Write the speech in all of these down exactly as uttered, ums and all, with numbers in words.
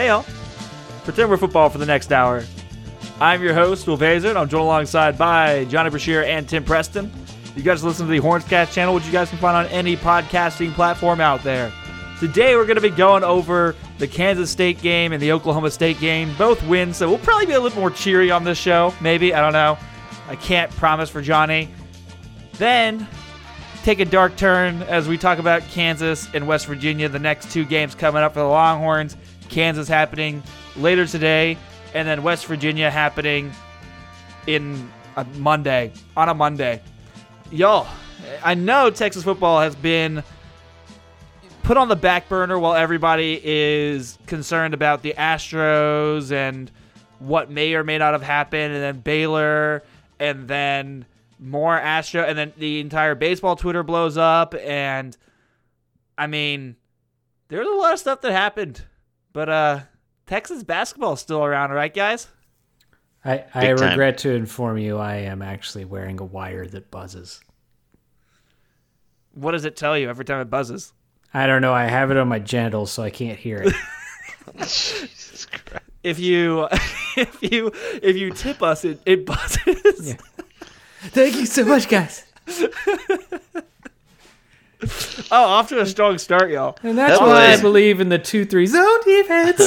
Hey, y'all. Pretend we're football for the next hour. I'm your host, Will Vazer, and I'm joined alongside by Johnny Brashear and Tim Preston. You guys listen to the Hornscast channel, which you guys can find on any podcasting platform out there. Today, we're going to be going over the Kansas State game and the Oklahoma State game. Both wins, so we'll probably be a little more cheery on this show. Maybe. I don't know. I can't promise for Johnny. Then, take a dark turn as we talk about Kansas and West Virginia, the next two games coming up for the Longhorns. Kansas happening later today, and then West Virginia happening in a Monday, on a Monday. Y'all, I know Texas football has been put on the back burner while everybody is concerned about the Astros and what may or may not have happened, and then Baylor, and then more Astro, and then the entire baseball Twitter blows up, and I mean, there's a lot of stuff that happened, but uh, Texas basketball is still around, right, guys? I, I regret to inform you I am actually wearing a wire that buzzes. What does it tell you every time it buzzes? I don't know. I have it on my genitals, so I can't hear it. Jesus Christ. If you if you if you tip us, it, it buzzes. Yeah. Thank you so much, guys. Oh, off to a strong start, y'all. And that's That why was- I believe in the two three zone defense.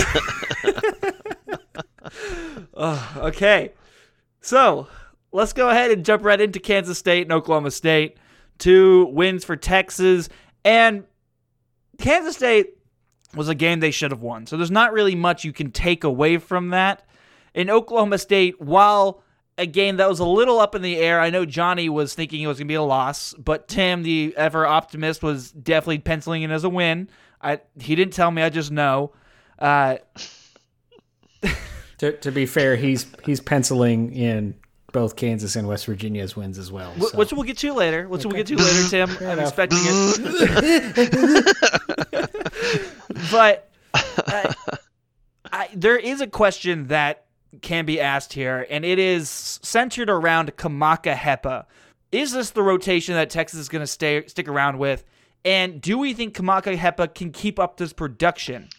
Oh, okay. So let's go ahead and jump right into Kansas State and Oklahoma State. Two wins for Texas. And Kansas State was a game they should have won. So there's not really much you can take away from that. In Oklahoma State, while a game that was a little up in the air, I know Johnny was thinking it was going to be a loss, but Tim, the ever optimist, was definitely penciling it as a win. I He didn't tell me, I just know. Uh, to, to be fair, he's he's penciling in both Kansas and West Virginia's wins as well. wh- So. Which we'll get to later. Which Okay. we'll get to later, Tim. Fair I'm enough. expecting it. But uh, I, there is a question that can be asked here, and it is centered around Kamaka Hepa. Is this the rotation that Texas is going to stay stick around with? And do we think Kamaka Hepa can keep up this production?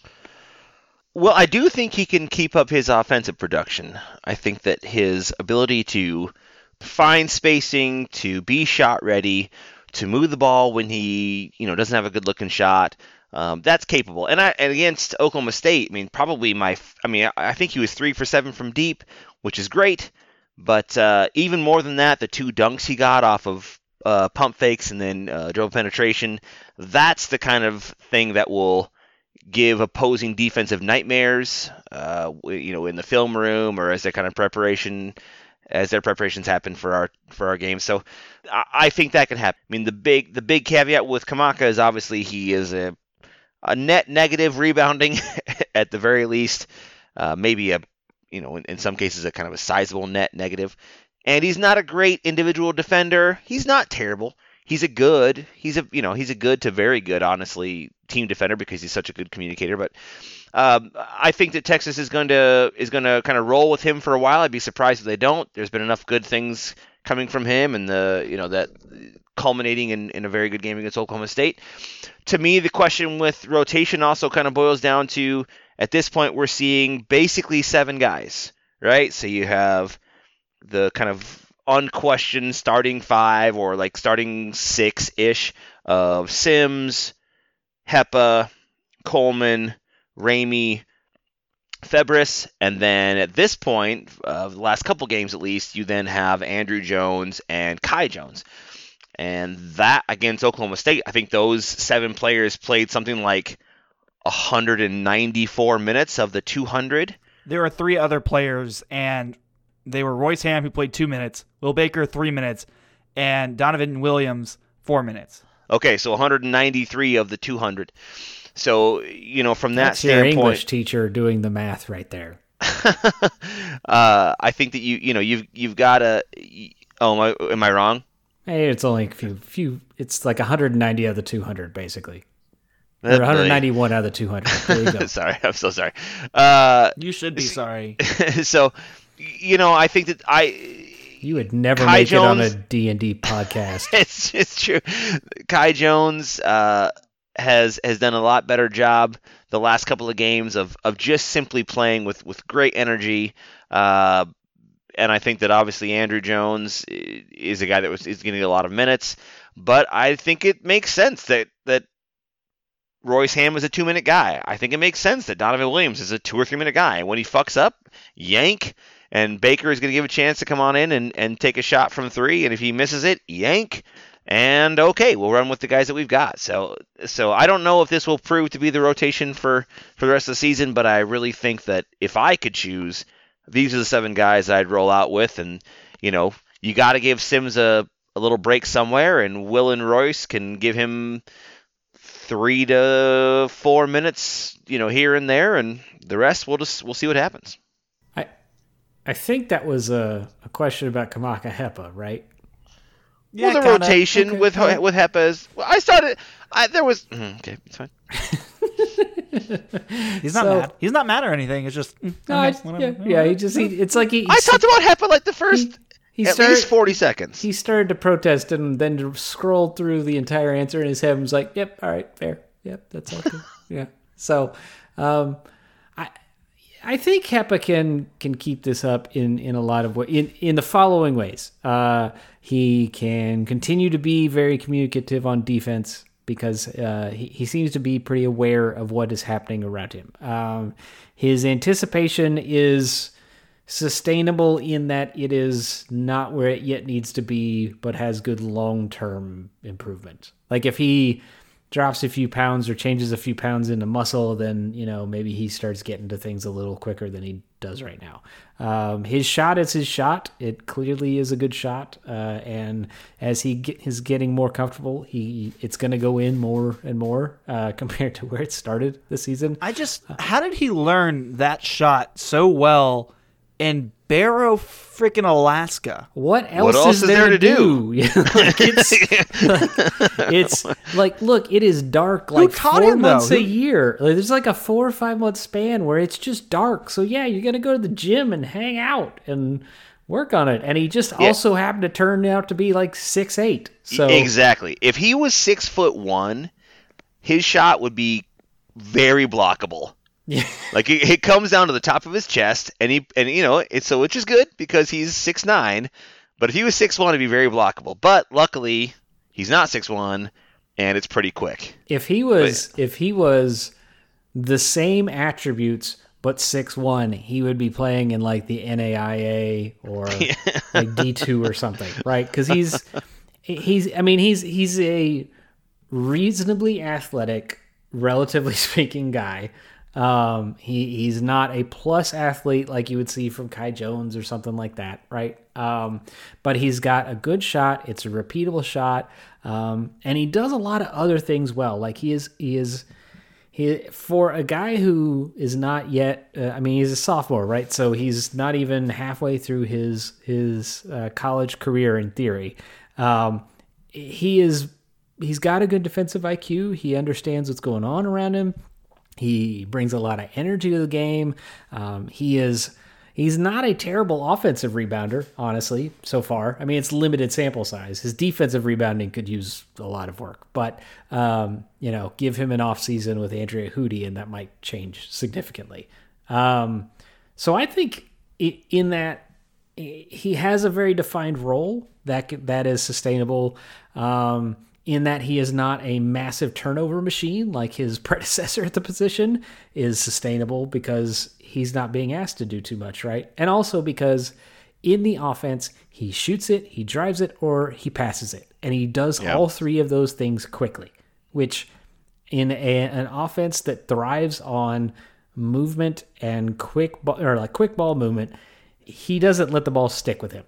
Well, I do think he can keep up his offensive production. I think that his ability to find spacing, to be shot ready, to move the ball when he, you know, doesn't have a good looking shot, um, that's capable. And I and against Oklahoma State, I mean, probably my, I mean, I think he was three for seven from deep, which is great. But uh, even more than that, the two dunks he got off of uh, pump fakes and then uh, dribble penetration, that's the kind of thing that will give opposing defensive nightmares, uh, you know, in the film room or as their kind of preparation, as their preparations happen for our for our game. So I, I think that can happen. I mean, the big the big caveat with Kamaka is obviously he is a a net negative rebounding at the very least, uh, maybe a you know in, in some cases a kind of a sizable net negative, and he's not a great individual defender. He's not terrible. He's a good, he's a, you know, he's a good to very good, honestly, team defender because he's such a good communicator. But um, I think that Texas is going to is going to kind of roll with him for a while. I'd be surprised if they don't. There's been enough good things coming from him, and the, you know, that culminating in, in a very good game against Oklahoma State. To me, the question with rotation also kind of boils down to, at this point, we're seeing basically seven guys, right? So you have the kind of unquestioned starting five or like starting six-ish of Sims, Hepa, Coleman, Ramey, Febris, and then at this point, uh, the last couple games at least, you then have Andrew Jones and Kai Jones. And that against Oklahoma State, I think those seven players played something like one hundred ninety-four minutes of the two hundred. There are three other players, and they were Royce Ham, who played two minutes, Will Baker, three minutes, and Donovan Williams, four minutes. Okay, so one hundred ninety-three of the two hundred. So, you know, from that That's your standpoint, English teacher doing the math right there. uh, I think that you, you know, you've you've got to. Oh, am I, am I wrong? Hey, it's only a few, few. It's like one hundred ninety out of the two hundred, basically. Or That- one hundred ninety-one out of the two hundred. There you go. Sorry, I'm so sorry. Uh, You should be sorry. so, you know, I think that I. You would never Kai make Jones- it on a D and D podcast. It's it's true. Kai Jones uh, has has done a lot better job the last couple of games of, of just simply playing with, with great energy. Uh, and I think that obviously Andrew Jones is a guy that was is getting a lot of minutes. But I think it makes sense that, that Royce Ham is a two-minute guy. I think it makes sense that Donovan Williams is a two- or three-minute guy. And when he fucks up, yank. And Baker is going to give a chance to come on in and, and take a shot from three. And if he misses it, yank. And okay, we'll run with the guys that we've got. So so I don't know if this will prove to be the rotation for, for the rest of the season, but I really think that if I could choose, these are the seven guys I'd roll out with. And, you know, you got to give Sims a, a little break somewhere, and Will and Royce can give him three to four minutes, you know, here and there, and the rest we'll just we'll see what happens. I I think that was a, a question about Kamaka Hepa, right? Yeah, well, the kinda, rotation okay, with okay. with Hepa is. Well, I started. I, there was okay, it's fine. He's not so, mad. He's not mad or anything. It's just mm, no, okay, I, yeah, yeah. He just he, it's like he. I talked about Hepa like the first. He, He At started, least forty seconds. He started to protest and then scrolled through the entire answer in his head and was like, yep, all right, fair. Yep, that's all good. Yeah. So um, I I think Hepa can can keep this up in, in a lot of ways. In, in the following ways. Uh, he can continue to be very communicative on defense because uh, he, he seems to be pretty aware of what is happening around him. Um, his anticipation is sustainable in that it is not where it yet needs to be, but has good long-term improvement. Like if he drops a few pounds or changes a few pounds into muscle, then, you know, maybe he starts getting to things a little quicker than he does right now. Um, his shot is his shot. It clearly is a good shot. Uh, and as he get, is getting more comfortable, he it's going to go in more and more uh, compared to where it started this season. I just, how did he learn that shot so well in Barrow freaking Alaska? What else, what else is, is there, there to do? do? like it's, like, it's like, look, it is dark like four him, months though? a year. Like, there's like a four or five month span where it's just dark. So yeah, you're gonna go to the gym and hang out and work on it. And he just yeah. also happened to turn out to be like six eight. So exactly. If he was six foot one, his shot would be very blockable. Yeah. Like it, it comes down to the top of his chest, and he and you know it's so which is good because he's six nine. But if he was six one, it'd be very blockable. But luckily, he's not six one, and it's pretty quick. If he was but, if he was the same attributes but six one, he would be playing in like the N A I A or yeah. like D two or something, right? Because he's he's I mean he's he's a reasonably athletic, relatively speaking, guy. Um, he he's not a plus athlete like you would see from Kai Jones or something like that, right? Um, but he's got a good shot. It's a repeatable shot, um, and he does a lot of other things well. Like he is he is he for a guy who is not yet. Uh, I mean, he's a sophomore, right? So he's not even halfway through his his uh, college career in theory. Um, he is he's got a good defensive I Q. He understands what's going on around him. He brings a lot of energy to the game. Um, he is he's not a terrible offensive rebounder, honestly, so far. I mean, it's limited sample size. His defensive rebounding could use a lot of work. But, um, you know, give him an offseason with Andrea Hootie, and that might change significantly. Um, so I think in that he has a very defined role that that is sustainable. Um in that he is not a massive turnover machine like his predecessor at the position, is sustainable because he's not being asked to do too much, right? And also because in the offense, he shoots it, he drives it, or he passes it. And he does yep. all three of those things quickly, which in a, an offense that thrives on movement and quick ball, or like quick ball movement, he doesn't let the ball stick with him.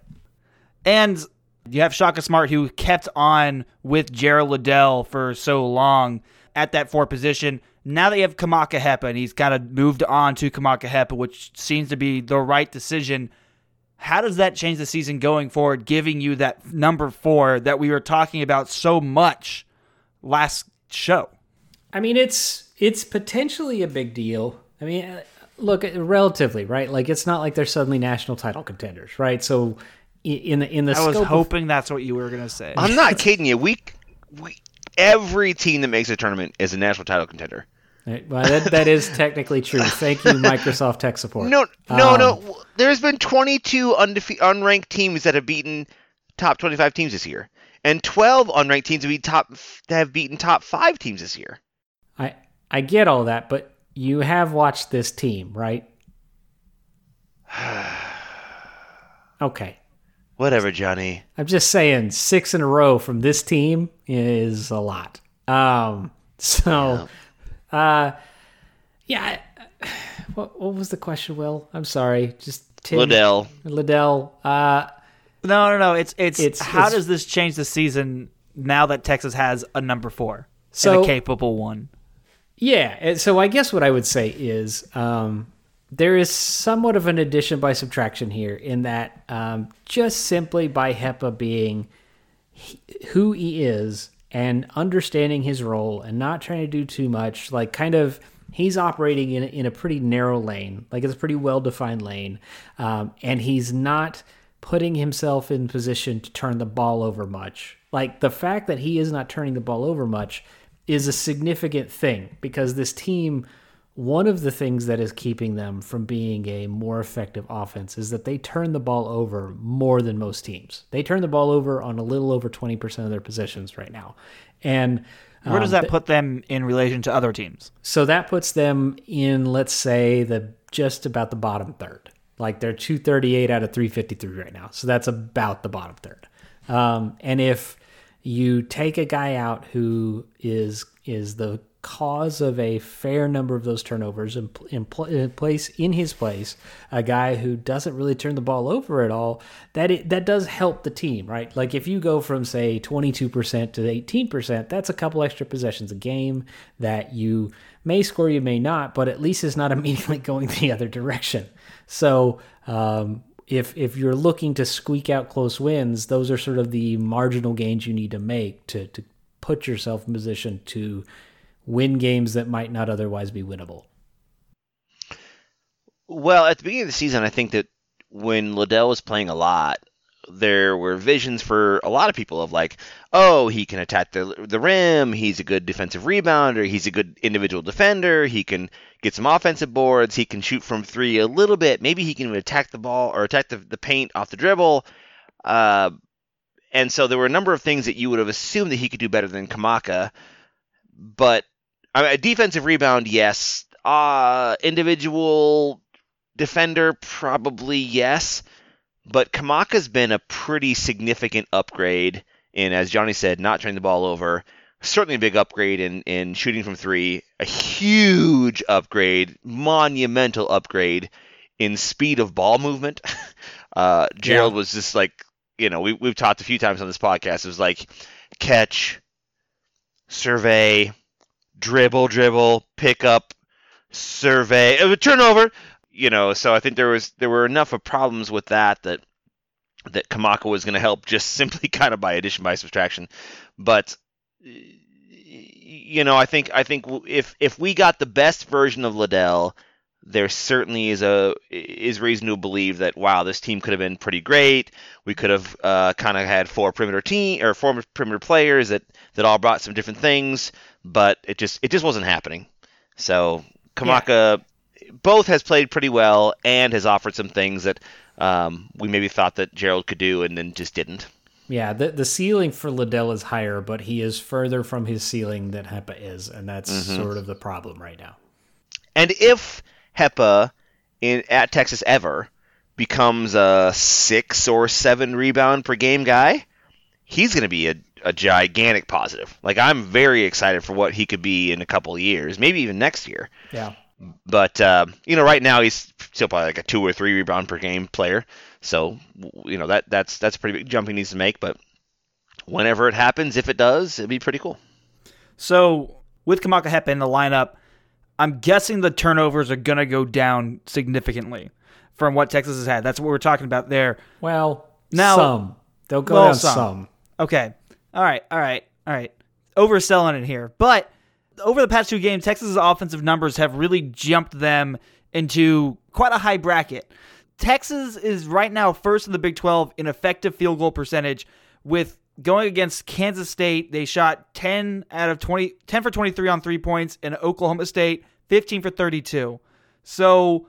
And you have Shaka Smart, who kept on with Gerald Liddell for so long at that four position. Now that you have Kamaka Hepa, and he's kind of moved on to Kamaka Hepa, which seems to be the right decision. How does that change the season going forward, giving you that number four that we were talking about so much last show? I mean, it's it's potentially a big deal. I mean, look, relatively, right? Like, it's not like they're suddenly national title contenders, right? So in the in the I was scope hoping of, that's what you were going to say. I'm not kidding you. We we every team that makes a tournament is a national title contender. Right, well, that, that is technically true. Thank you, Microsoft Tech Support. No, no, um, no. There's been twenty-two undefe- unranked teams that have beaten top twenty-five teams this year, and twelve unranked teams have, be top, have beaten top five teams this year. I I get all that, but you have watched this team, right? Okay. Whatever, Johnny. I'm just saying, six in a row from this team is a lot. Um, so, yeah, uh, yeah. What, what was the question, Will? I'm sorry. Just Tim, Liddell. Liddell. Uh, no, no, no. It's it's, It's- how it's- does this change the season now that Texas has a number four So- and a capable one? yeah. and So I guess what I would say is um, there is somewhat of an addition by subtraction here in that um, just simply by Hepa being he, who he is and understanding his role and not trying to do too much, like kind of he's operating in, in a pretty narrow lane, like it's a pretty well-defined lane, um, and he's not putting himself in position to turn the ball over much. Like the fact that he is not turning the ball over much is a significant thing because this team, one of the things that is keeping them from being a more effective offense is that they turn the ball over more than most teams. They turn the ball over on a little over twenty percent of their possessions right now. And Where does um, that th- put them in relation to other teams? so that puts them in, let's say, the just about the bottom third. Like they're two thirty-eight out of three fifty-three right now. So that's about the bottom third. Um, and if you take a guy out who is is the cause of a fair number of those turnovers and in, pl- in place in his place, a guy who doesn't really turn the ball over at all, that it, that does help the team, right? Like if you go from say twenty-two percent to eighteen percent, that's a couple extra possessions a game that you may score, you may not, but at least it's not immediately going the other direction. So um, if if you're looking to squeak out close wins, those are sort of the marginal gains you need to make to to put yourself in position to win games that might not otherwise be winnable. Well, at the beginning of the season, I think that when Liddell was playing a lot, there were visions for a lot of people of like, oh, he can attack the the rim, he's a good defensive rebounder, he's a good individual defender, he can get some offensive boards, he can shoot from three a little bit, maybe he can attack the ball or attack the, the paint off the dribble. Uh, and so there were a number of things that you would have assumed that he could do better than Kamaka. But I mean, a defensive rebound, yes. Uh, individual defender, probably yes. But Kamaka's been a pretty significant upgrade in, as Johnny said, not turning the ball over. Certainly a big upgrade in, in shooting from three. A huge upgrade, monumental upgrade in speed of ball movement. Uh, Gerald yeah. was just like, you know, we, we've talked a few times on this podcast. It was like catch, survey, dribble, dribble, pick up, survey, uh, turnover. You know, so I think there was there were enough of problems with that that that Kamaka was going to help just simply kind of by addition by subtraction. But you know, I think I think if if we got the best version of Liddell, there certainly is a is reason to believe that wow, this team could have been pretty great. We could have uh, kind of had four perimeter team or four perimeter players that, that all brought some different things, but it just it just wasn't happening. So Kamaka. Yeah. Both has played pretty well and has offered some things that um, we maybe thought that Gerald could do and then just didn't. Yeah, the the ceiling for Liddell is higher, but he is further from his ceiling than Hepa is, and that's mm-hmm. sort of the problem right now. And if Hepa in at Texas ever becomes a six or seven rebound per game guy, he's going to be a, a gigantic positive. Like I'm very excited for what he could be in a couple of years, maybe even next year. Yeah. But, uh, you know, right now he's still probably like a two or three rebound per game player. So, you know, that that's that's a pretty big jump he needs to make. But whenever it happens, if it does, it'd be pretty cool. So with Kamaka Hepa in the lineup, I'm guessing the turnovers are going to go down significantly from what Texas has had. That's what we're talking about there. Well, now, some. They'll go well, down some. some. Okay. All right. All right. All right. Overselling it here. But over the past two games, Texas's offensive numbers have really jumped them into quite a high bracket. Texas is right now first in the Big twelve in effective field goal percentage with going against Kansas State, they shot ten out of twenty, ten for twenty-three on three points, and Oklahoma State, fifteen for thirty-two. So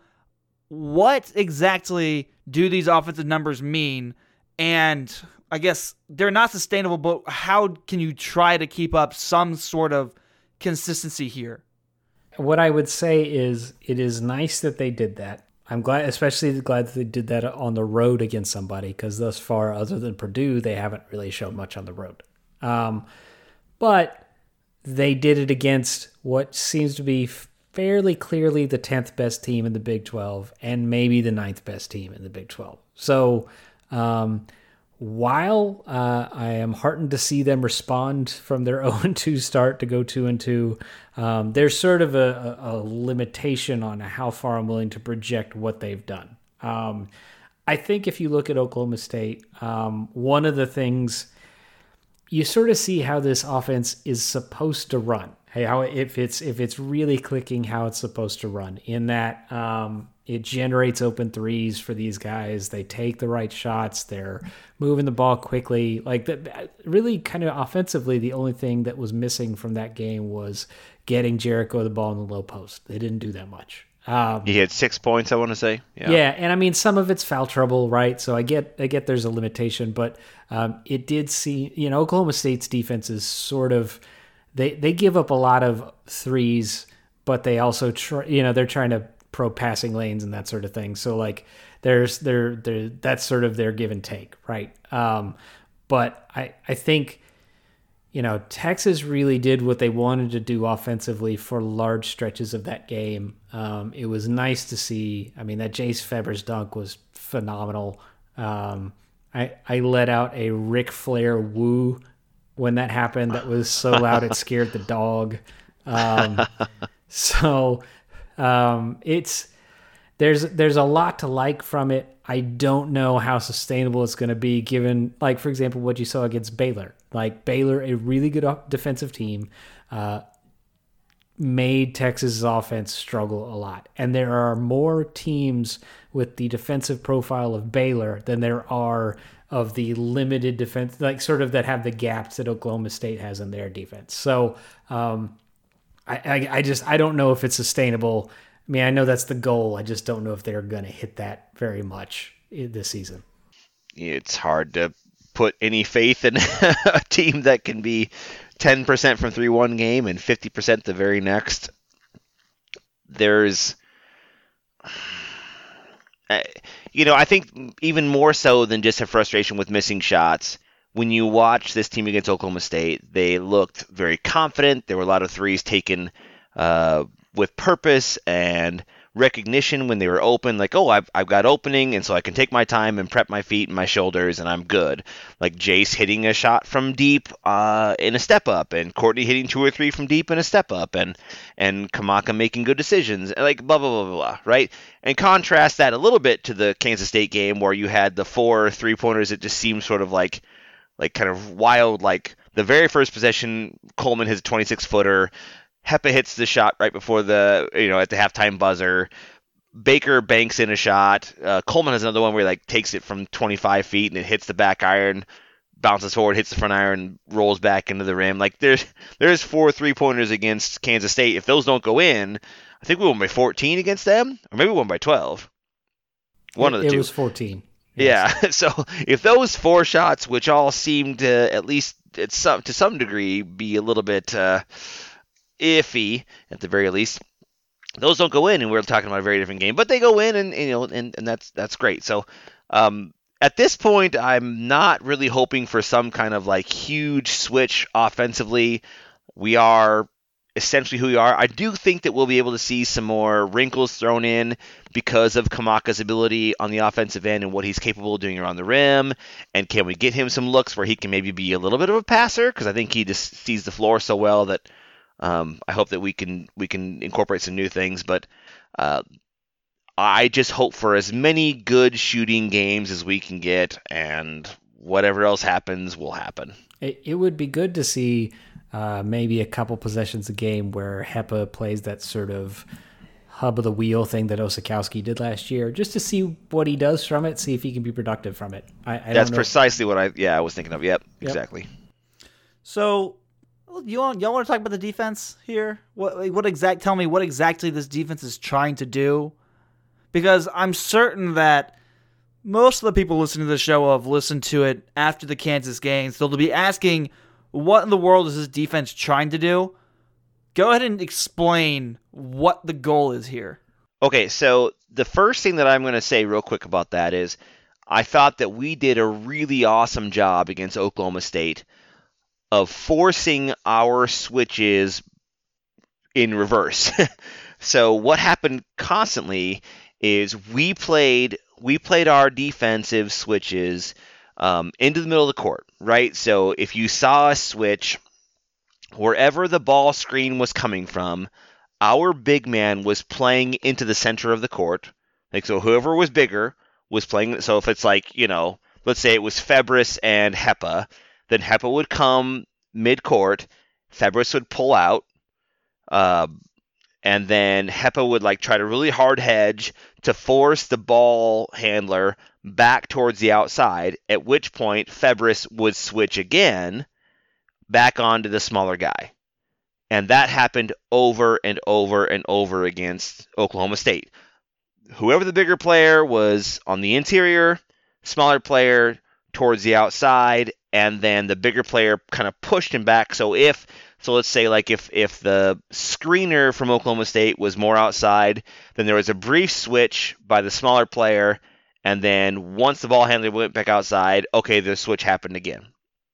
what exactly do these offensive numbers mean? And I guess they're not sustainable, but how can you try to keep up some sort of consistency here? What I would say is it is nice that they did that. I'm glad, especially glad that they did that on the road against somebody, because thus far, other than Purdue, they haven't really shown much on the road. Um, but they did it against what seems to be fairly clearly the tenth best team in the Big twelve and maybe the ninth best team in the Big twelve. So um, while uh, I am heartened to see them respond from their oh and two start to go two and two, um, there's sort of a, a, a limitation on how far I'm willing to project what they've done. Um, I think if you look at Oklahoma State, um, one of the things you sort of see how this offense is supposed to run. Hey, how if it's if it's really clicking, how it's supposed to run. In that um, it generates open threes for these guys. They take the right shots. They're moving the ball quickly. Like the, really, kind of offensively, the only thing that was missing from that game was getting Jericho the ball in the low post. They didn't do that much. Um, he had six points, I want to say. Yeah. yeah, and I mean some of it's foul trouble, right? So I get I get there's a limitation, but um, it did see you know Oklahoma State's defense is sort of. They they give up a lot of threes, but they also try, you know they're trying to pro passing lanes and that sort of thing. So like there's there there that's sort of their give and take, right? Um, but I I think you know Texas really did what they wanted to do offensively for large stretches of that game. Um, it was nice to see. I mean that Jace Febres dunk was phenomenal. Um, I I let out a Ric Flair woo. When that happened, that was so loud it scared the dog. Um, so um, it's there's there's a lot to like from it. I don't know how sustainable it's going to be, given, like for example, what you saw against Baylor. Like Baylor, a really good defensive team, uh, made Texas's offense struggle a lot. And there are more teams with the defensive profile of Baylor than there are of the limited defense, like sort of that have the gaps that Oklahoma State has in their defense. So um, I, I, I just, I don't know if it's sustainable. I mean, I know that's the goal. I just don't know if they're going to hit that very much this season. It's hard to put any faith in a team that can be ten percent from three one game and fifty percent the very next. There's... You know, I think even more so than just a frustration with missing shots, when you watch this team against Oklahoma State, they looked very confident. There were a lot of threes taken uh, with purpose and recognition when they were open, like, oh, I've, I've got opening, and so I can take my time and prep my feet and my shoulders, and I'm good. Like Jace hitting a shot from deep uh, in a step-up, and Courtney hitting two or three from deep in a step-up, and and Kamaka making good decisions, like blah, blah, blah, blah, blah, right? And contrast that a little bit to the Kansas State game where you had the four three-pointers that just seemed sort of like, like kind of wild, like the very first possession, Coleman hits a twenty-six footer, Hepa hits the shot right before the, you know, at the halftime buzzer. Baker banks in a shot. Uh, Coleman has another one where he like takes it from twenty-five feet and it hits the back iron, bounces forward, hits the front iron, rolls back into the rim. Like there's there's four three pointers against Kansas State. If those don't go in, I think we won by fourteen against them, or maybe we won by twelve. One it, of the it two. It was fourteen. Yes. Yeah. So if those four shots, which all seem to at least at some to some degree be a little bit. Uh, iffy at the very least, those don't go in, and we're talking about a very different game, but they go in, and, and you know, and, and that's that's great. So um, at this point, I'm not really hoping for some kind of like huge switch offensively. We are essentially who we are. I do think that we'll be able to see some more wrinkles thrown in because of Kamaka's ability on the offensive end and what he's capable of doing around the rim. And can we get him some looks where he can maybe be a little bit of a passer? Because I think he just sees the floor so well that Um, I hope that we can we can incorporate some new things, but uh, I just hope for as many good shooting games as we can get, and whatever else happens will happen. It, it would be good to see uh, maybe a couple possessions a game where Hepa plays that sort of hub of the wheel thing that Osikowski did last year, just to see what he does from it, see if he can be productive from it. I, I That's don't know. precisely what I yeah I was thinking of. Yep, Yep. exactly. So, you want y'all want to talk about the defense here? What what exact? Tell me what exactly this defense is trying to do, because I'm certain that most of the people listening to the show have listened to it after the Kansas game, so they'll be asking, "What in the world is this defense trying to do?" Go ahead and explain what the goal is here. Okay, so the first thing that I'm going to say real quick about that is I thought that we did a really awesome job against Oklahoma State of forcing our switches in reverse. So what happened constantly is we played we played our defensive switches um, into the middle of the court, right? So if you saw a switch, wherever the ball screen was coming from, our big man was playing into the center of the court. Like, so whoever was bigger was playing. So if it's like, you know, let's say it was Febris and Hepa, then Hepa would come mid-court, Febris would pull out, uh, and then Hepa would like try to really hard hedge to force the ball handler back towards the outside, at which point Febris would switch again back onto the smaller guy. And that happened over and over and over against Oklahoma State. Whoever the bigger player was on the interior, smaller player towards the outside, and then the bigger player kind of pushed him back. So if, so let's say like if, if the screener from Oklahoma State was more outside, then there was a brief switch by the smaller player, and then once the ball handler went back outside, okay, the switch happened again.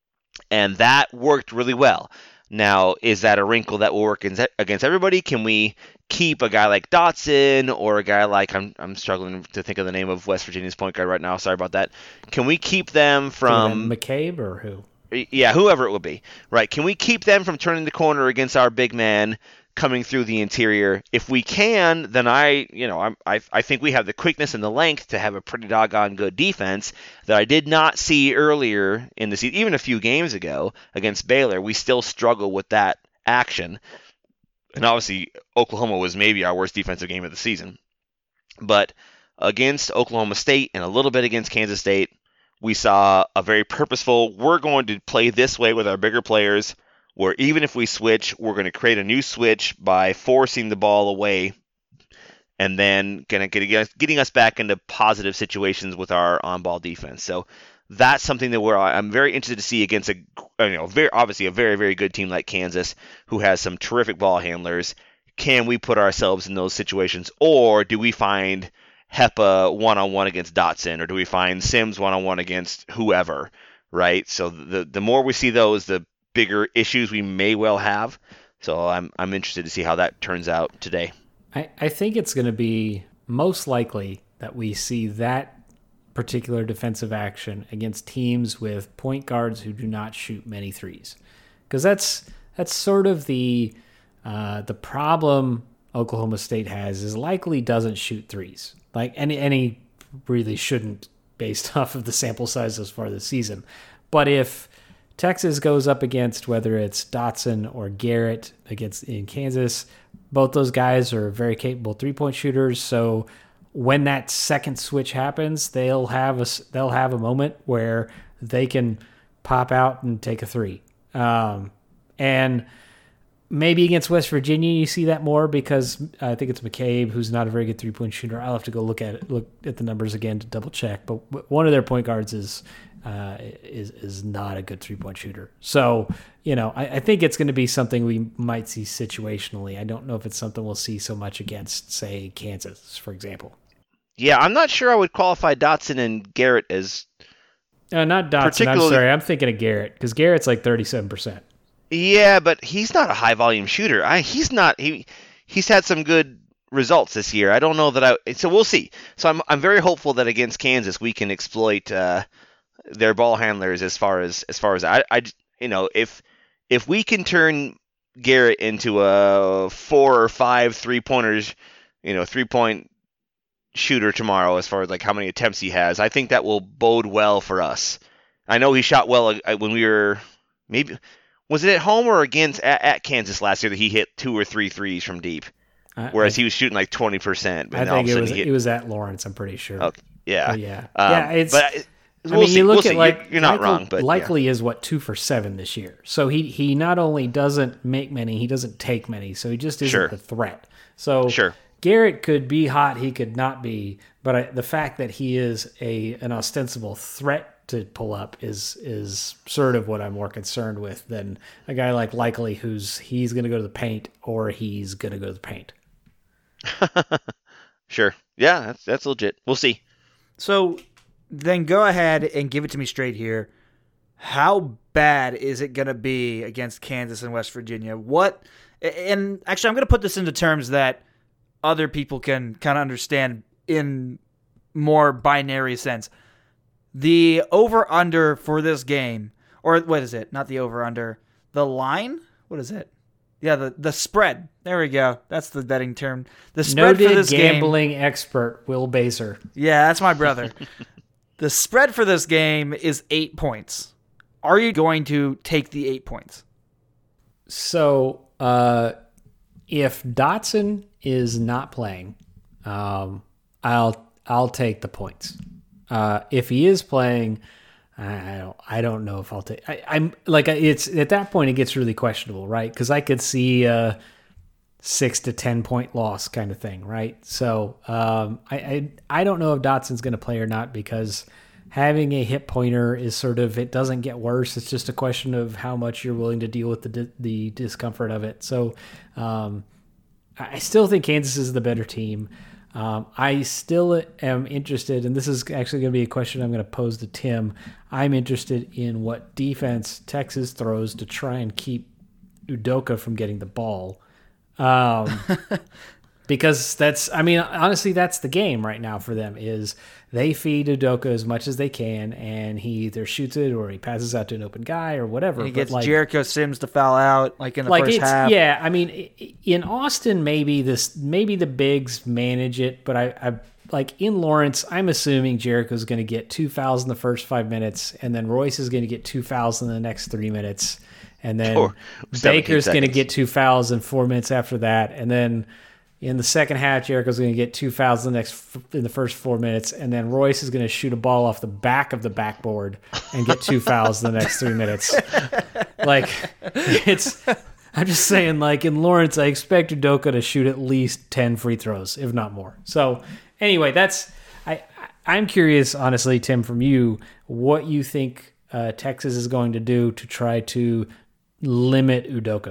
And that worked really well. Now, is that a wrinkle that will work against everybody? Can we keep a guy like Dotson or a guy like, I'm I'm struggling to think of the name of West Virginia's point guard right now. Sorry about that. Can we keep them from McCabe or who? Yeah, whoever it would be, right? Can we keep them from turning the corner against our big man coming through the interior? If we can, then I, you know, I'm, I I think we have the quickness and the length to have a pretty doggone good defense that I did not see earlier in the season. Even a few games ago against Baylor, we still struggle with that action. And obviously, Oklahoma was maybe our worst defensive game of the season. But against Oklahoma State and a little bit against Kansas State, we saw a very purposeful, we're going to play this way with our bigger players, where even if we switch, we're going to create a new switch by forcing the ball away and then going to get getting us back into positive situations with our on-ball defense. So that's something that we're I'm very interested to see against a you know very obviously a very very good team like Kansas, who has some terrific ball handlers. Can we put ourselves in those situations, or do we find Hepa one-on-one against Dotson, or do we find Sims one-on-one against whoever, right? So the the more we see those, the bigger issues we may well have. So I'm I'm interested to see how that turns out today. I, I think it's going to be most likely that we see that particular defensive action against teams with point guards who do not shoot many threes, because that's that's sort of the uh, the problem Oklahoma State has, is likely doesn't shoot threes. Like any any really shouldn't, based off of the sample size as far this season. But if Texas goes up against, whether it's Dotson or Garrett against in Kansas, both those guys are very capable three-point shooters. So when that second switch happens, they'll have a they'll have a moment where they can pop out and take a three. Um, and maybe against West Virginia you see that more, because I think it's McCabe who's not a very good three-point shooter. I'll have to go look at it, look at the numbers again to double check. But one of their point guards is uh, is is not a good three-point shooter. So you know, I, I think it's going to be something we might see situationally. I don't know if it's something we'll see so much against, say, Kansas, for example. Yeah, I'm not sure I would qualify Dotson and Garrett as uh, not Dotson. particularly... I'm sorry, I'm thinking of Garrett, because Garrett's like thirty-seven percent. Yeah, but he's not a high volume shooter. I he's not he he's had some good results this year. I don't know that I so we'll see. So I'm I'm very hopeful that against Kansas we can exploit uh, their ball handlers as far as as far as I I you know, if if we can turn Garrett into a four or five three-pointers, you know, three-point shooter tomorrow, as far as like how many attempts he has, I think that will bode well for us. I know he shot well when we were maybe was it at home or against at, at Kansas last year that he hit two or three threes from deep? whereas I, he was shooting like twenty percent. I think it was it was at Lawrence. I'm pretty sure. Okay. Yeah, but yeah, um, yeah. It's. But we'll I mean, see. you look we'll at see. like you're, you're not Likely, wrong, but Likely yeah. is what two for seven this year. So he he not only doesn't make many, he doesn't take many. So he just isn't Sure. the threat. So Sure. Garrett could be hot, he could not be. But I, the fact that he is a an ostensible threat to pull up is is sort of what I'm more concerned with than a guy like Likely, who's he's going to go to the paint or he's going to go to the paint. Sure. Yeah, that's that's legit. We'll see. So then go ahead and give it to me straight here. How bad is it going to be against Kansas and West Virginia? What? And actually, I'm going to put this into terms that other people can kind of understand in more binary sense. The over-under for this game, or what is it? Not the over-under. The line? What is it? Yeah, the, the spread. There we go. That's the betting term. The spread Noted for this gambling game, expert Will Baser. Yeah, that's my brother. The spread for this game is eight points. Are you going to take the eight points? So, uh, if Dotson is not playing, um, I'll I'll take the points. Uh, if he is playing, I don't I don't know if I'll take. I, I'm like it's at that point it gets really questionable, right? Because I could see a six to ten point loss kind of thing, right? So um, I, I I don't know if Dotson's going to play or not because having a hip pointer is sort of it doesn't get worse. It's just a question of how much you're willing to deal with the the discomfort of it. So um, I still think Kansas is the better team. Um, I still am interested, and this is actually going to be a question I'm going to pose to Tim. I'm interested in what defense Texas throws to try and keep Udoka from getting the ball. Um, because that's, I mean, honestly, that's the game right now for them is they feed Udoka as much as they can, and he either shoots it or he passes out to an open guy or whatever. And he But gets like, Jericho Sims to foul out like in the like first it's, half. Yeah, I mean, in Austin, maybe this, maybe the bigs manage it, but I, I like in Lawrence, I'm assuming Jericho's going to get two fouls in the first five minutes, and then Royce is going to get two fouls in the next three minutes, and then Or Baker's going to seconds. get two fouls in four minutes after that, and then in the second half, Jericho's going to get two fouls in the next in the first four minutes, and then Royce is going to shoot a ball off the back of the backboard and get two fouls in the next three minutes. Like it's, I'm just saying. Like in Lawrence, I expect Udoka to shoot at least ten free throws, if not more. So anyway, that's I. I'm curious, honestly, Tim, from you, what you think uh, Texas is going to do to try to limit Udoka.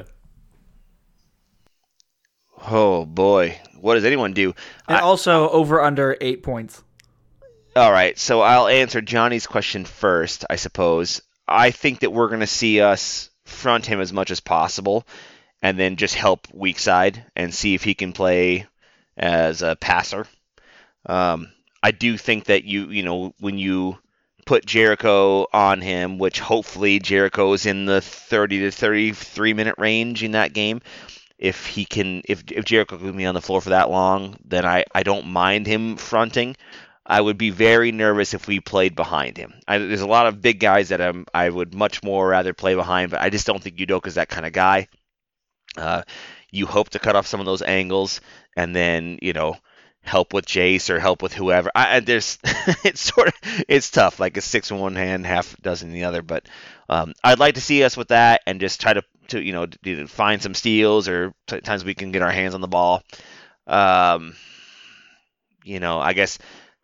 Oh boy, what does anyone do? And I- also over under eight points. All right, so I'll answer Johnny's question first, I suppose. I think that we're going to see us front him as much as possible and then just help weak side and see if he can play as a passer. Um, I do think that you, you know, when you put Jericho on him, which hopefully Jericho's in the thirty to thirty-three minute range in that game, if he can, if if Jericho can be on the floor for that long, then I, I don't mind him fronting. I would be very nervous if we played behind him. I, there's a lot of big guys that I'm, I would much more rather play behind, but I just don't think Udoka's that kind of guy. Uh, you hope to cut off some of those angles and then, you know, help with Jace or help with whoever. I, I there's it's sort of it's tough, like a six in one hand, half a dozen in the other. But um, I'd like to see us with that and just try to to you know to find some steals or t- times we can get our hands on the ball. Um, you know, I guess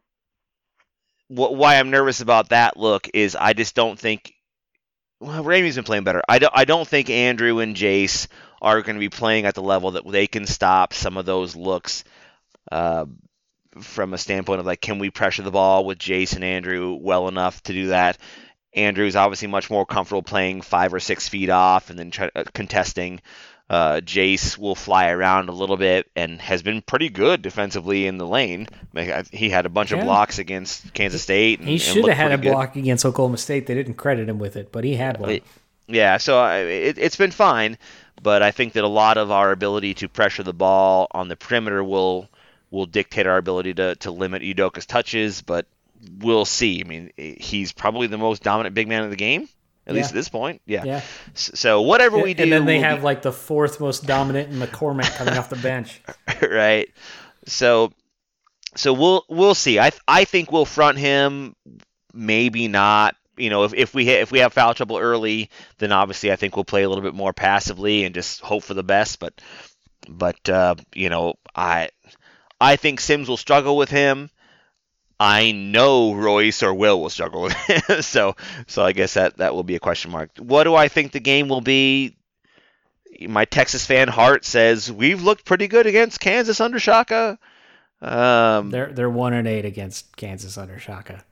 wh- why I'm nervous about that look is I just don't think. Well, Ramey's been playing better. I don't. I don't think Andrew and Jace are going to be playing at the level that they can stop some of those looks. Uh, from a standpoint of like, can we pressure the ball with Jace and Andrew well enough to do that? Andrew's obviously much more comfortable playing five or six feet off and then try, uh, contesting. Uh, Jace will fly around a little bit and has been pretty good defensively in the lane. He had a bunch Yeah. of blocks against Kansas State. And, He and should looked have had a pretty good. block against Oklahoma State. They didn't credit him with it, but he had one. Yeah, so I, it, it's been fine, but I think that a lot of our ability to pressure the ball on the perimeter will will dictate our ability to, to limit Udoka's touches, but we'll see. I mean, he's probably the most dominant big man in the game, at Yeah. least at this point. Yeah. Yeah. S- So whatever we do, and then they we'll have be- like the fourth most dominant in McCormick coming off the bench. right? So, so we'll we'll see. I I think we'll front him. Maybe not. You know, if, if we hit, if we have foul trouble early, then obviously I think we'll play a little bit more passively and just hope for the best. But but uh, you know, I I think Sims will struggle with him. I know Royce or Will will struggle with him. so so I guess that, that will be a question mark. What do I think the game will be? My Texas fan heart says we've looked pretty good against Kansas under Shaka. Um, they're they're one and eight against Kansas under Shaka.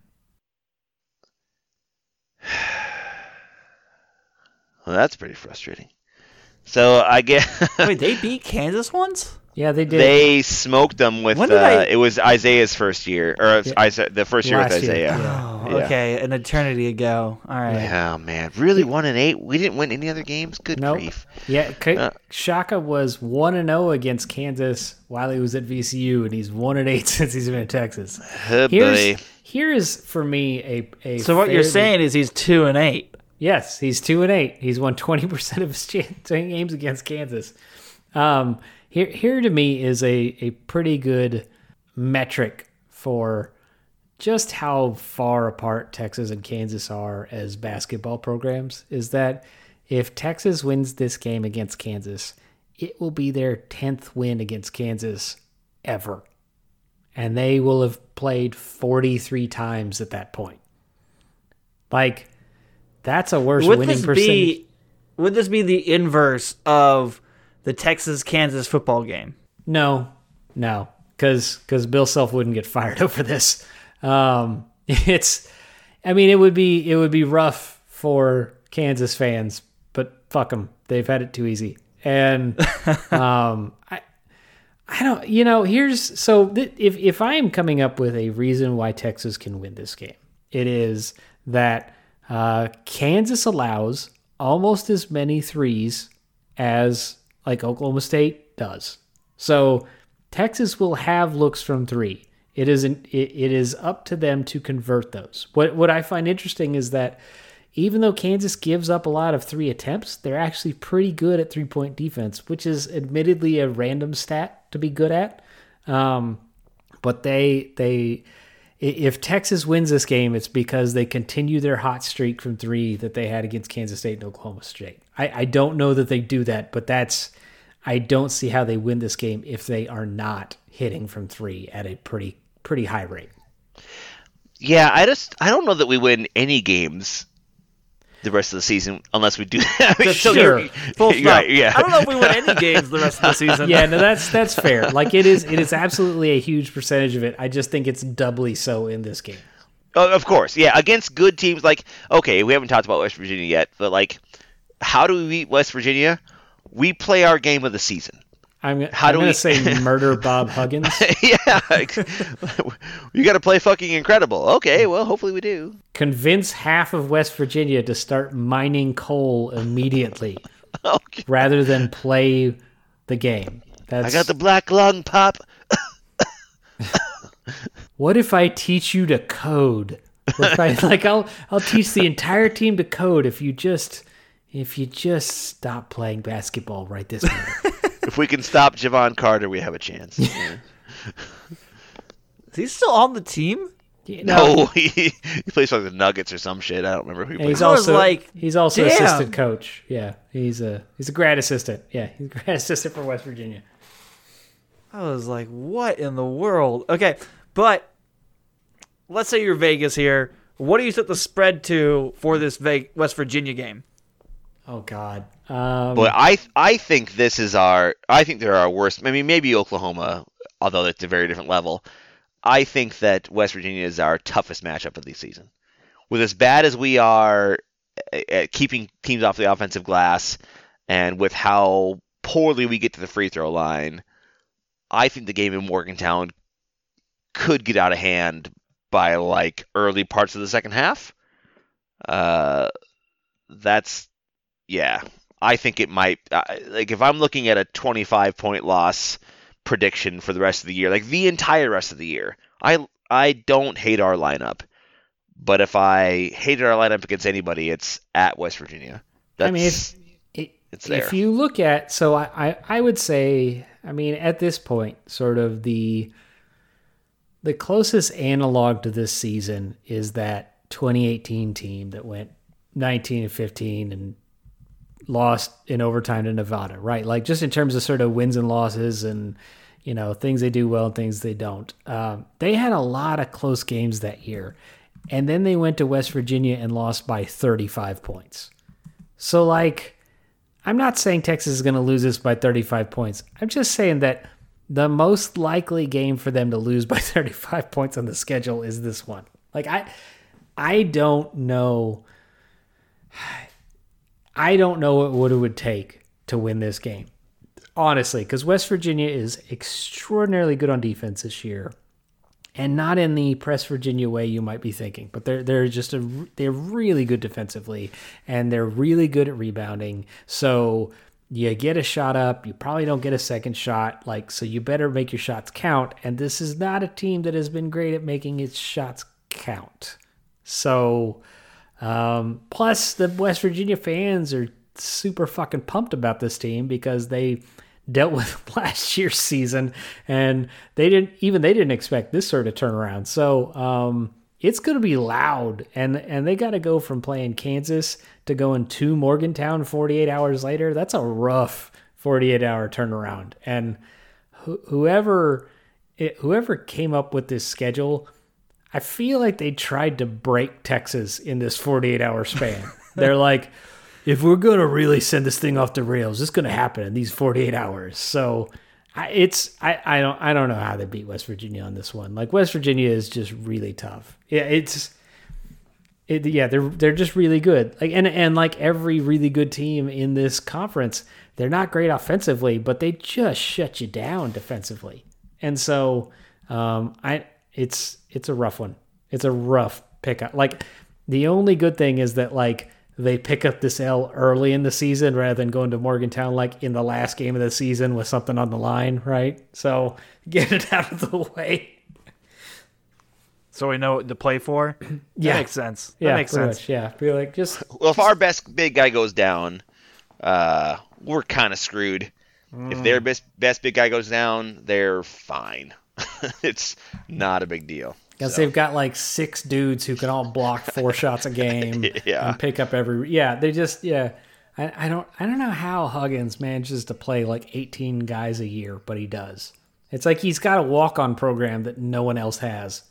Well, that's pretty frustrating. So I guess. Wait, they beat Kansas once? Yeah, they did. They smoked them with. Uh, I... It was Isaiah's first year, or yeah. Isaiah, the first year Last with Isaiah. Year. Yeah. Oh, okay, yeah. An eternity ago. All right. Yeah, man, really one and eight. We didn't win any other games. Good nope. grief. Yeah, K- uh, Shaka was one and zero against Kansas while he was at V C U, and he's one and eight since he's been in Texas. Oh, boy. Here's for me a a. So what fairly... you're saying is he's two and eight. Yes, he's two and eight. He's won twenty percent of his games against Kansas. Um, here, here to me is a, a pretty good metric for just how far apart Texas and Kansas are as basketball programs. Is that if Texas wins this game against Kansas, it will be their tenth win against Kansas ever, and they will have played forty-three times at that point. Like. That's a worse would winning this percentage. Be, would this be the inverse of the Texas-Kansas football game? No, no, because because Bill Self wouldn't get fired over this. Um, it's, I mean, it would be it would be rough for Kansas fans, but fuck them, they've had it too easy. And um, I, I don't, you know, here's so th- if if I am coming up with a reason why Texas can win this game, it is that. Uh, Kansas allows almost as many threes as like Oklahoma State does. So Texas will have looks from three. It isn't. It, it is up to them to convert those. What what I find interesting is that even though Kansas gives up a lot of three attempts, they're actually pretty good at three point defense, which is admittedly a random stat to be good at. Um, but they they. If Texas wins this game, it's because they continue their hot streak from three that they had against Kansas State and Oklahoma State. I, I don't know that they do that, but that's I don't see how they win this game if they are not hitting from three at a pretty pretty high rate. Yeah, I just I don't know that we win any games the rest of the season unless we do that. I mean, sure. Full stop. Right, yeah. I don't know if we win any games the rest of the season. Yeah, no, that's that's fair. Like it is it is absolutely a huge percentage of it. I just think it's doubly so in this game. Oh, of course. Yeah, against good teams like okay, we haven't talked about West Virginia yet, but like how do we beat West Virginia? We play our game of the season. I'm, I'm going to say murder Bob Huggins. Yeah. You got to play fucking incredible. Okay, well, hopefully we do. Convince half of West Virginia to start mining coal immediately okay. rather than play the game. That's... I got the black lung, Pop. What if I teach you to code? What if I, like I'll I'll teach the entire team to code if you just if you just stop playing basketball right this minute. If we can stop Javon Carter, we have a chance. Yeah. Is he still on the team? Yeah, no, no he, he plays for the Nuggets or some shit. I don't remember who he plays. He's also like, he's also damn. assistant coach. Yeah, he's a he's a grad assistant. Yeah, he's a grad assistant for West Virginia. I was like, what in the world? Okay, but let's say you're Vegas here. What do you set the spread to for this West Virginia game? Oh God. Um, but I I think this is our I think they're our worst. I mean, maybe Oklahoma, although it's a very different level. I think that West Virginia is our toughest matchup of the season. With as bad as we are at keeping teams off the offensive glass, and with how poorly we get to the free throw line, I think the game in Morgantown could get out of hand by like early parts of the second half. Uh, that's yeah. I think it might, uh, like if I'm looking at a twenty-five point loss prediction for the rest of the year, like the entire rest of the year, I I don't hate our lineup. But if I hated our lineup against anybody, it's at West Virginia. That's, I mean, if, it, it's there. If you look at, so I, I, I would say I mean, at this point, sort of the the closest analog to this season is that twenty eighteen team that went nineteen and fifteen and lost in overtime to Nevada, right? Like just in terms of sort of wins and losses and, you know, things they do well and things they don't. Um, they had a lot of close games that year. And then they went to West Virginia and lost by thirty-five points. So, like, I'm not saying Texas is going to lose this by thirty-five points. I'm just saying that the most likely game for them to lose by thirty-five points on the schedule is this one. Like, I, I don't know. I don't know what, what it would take to win this game, honestly, because West Virginia is extraordinarily good on defense this year, and not in the press Virginia way you might be thinking, but they're they're just a they're really good defensively, and they're really good at rebounding. So you get a shot up, you probably don't get a second shot, like so you better make your shots count. And this is not a team that has been great at making its shots count. So. Um, plus, the West Virginia fans are super fucking pumped about this team because they dealt with last year's season, and they didn't even they didn't expect this sort of turnaround. So um, it's going to be loud, and and they got to go from playing Kansas to going to Morgantown forty-eight hours later. That's a rough forty-eight hour turnaround, and wh- whoever it, whoever came up with this schedule. I feel like they tried to break Texas in this forty-eight hour span. They're like, if we're going to really send this thing off the rails, it's going to happen in these forty-eight hours. So I, it's I, I don't I don't know how they beat West Virginia on this one. Like West Virginia is just really tough. Yeah, it's it, yeah, they're they're just really good. Like and and like every really good team in this conference, they're not great offensively, but they just shut you down defensively. And so um, I it's It's a rough one. It's a rough pickup. Like, the only good thing is that, like, they pick up this L early in the season rather than going to Morgantown, like, in the last game of the season with something on the line, right? So, get it out of the way. So we know what to play for? That yeah. makes sense. That yeah, makes sense. Much, yeah, be like, just... Well, if our best big guy goes down, uh, we're kind of screwed. Mm. If their best, best big guy goes down, they're fine. It's not a big deal. Because so. they've got like six dudes who can all block four shots a game yeah. and pick up every. Yeah, they just yeah. I, I don't I don't know how Huggins manages to play like eighteen guys a year, but he does. It's like he's got a walk-on program that no one else has.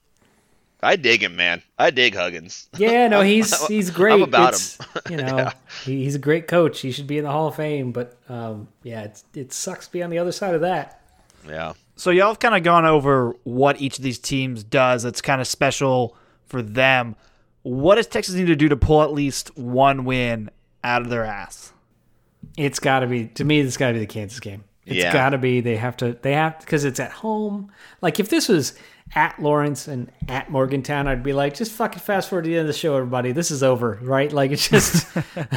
I dig him, man. I dig Huggins. Yeah, no, he's he's great. I'm about it's, him. You know, yeah. he, he's a great coach. He should be in the Hall of Fame. But um, yeah, it's, it sucks to be on the other side of that. Yeah. So y'all have kind of gone over what each of these teams does that's kind of special for them. What does Texas need to do to pull at least one win out of their ass? It's got to be, to me, it's got to be the Kansas game. It's yeah. got to be, they have to, they have, because it's at home. Like if this was at Lawrence and at Morgantown, I'd be like, just fucking fast forward to the end of the show, everybody. This is over, right? Like it's just...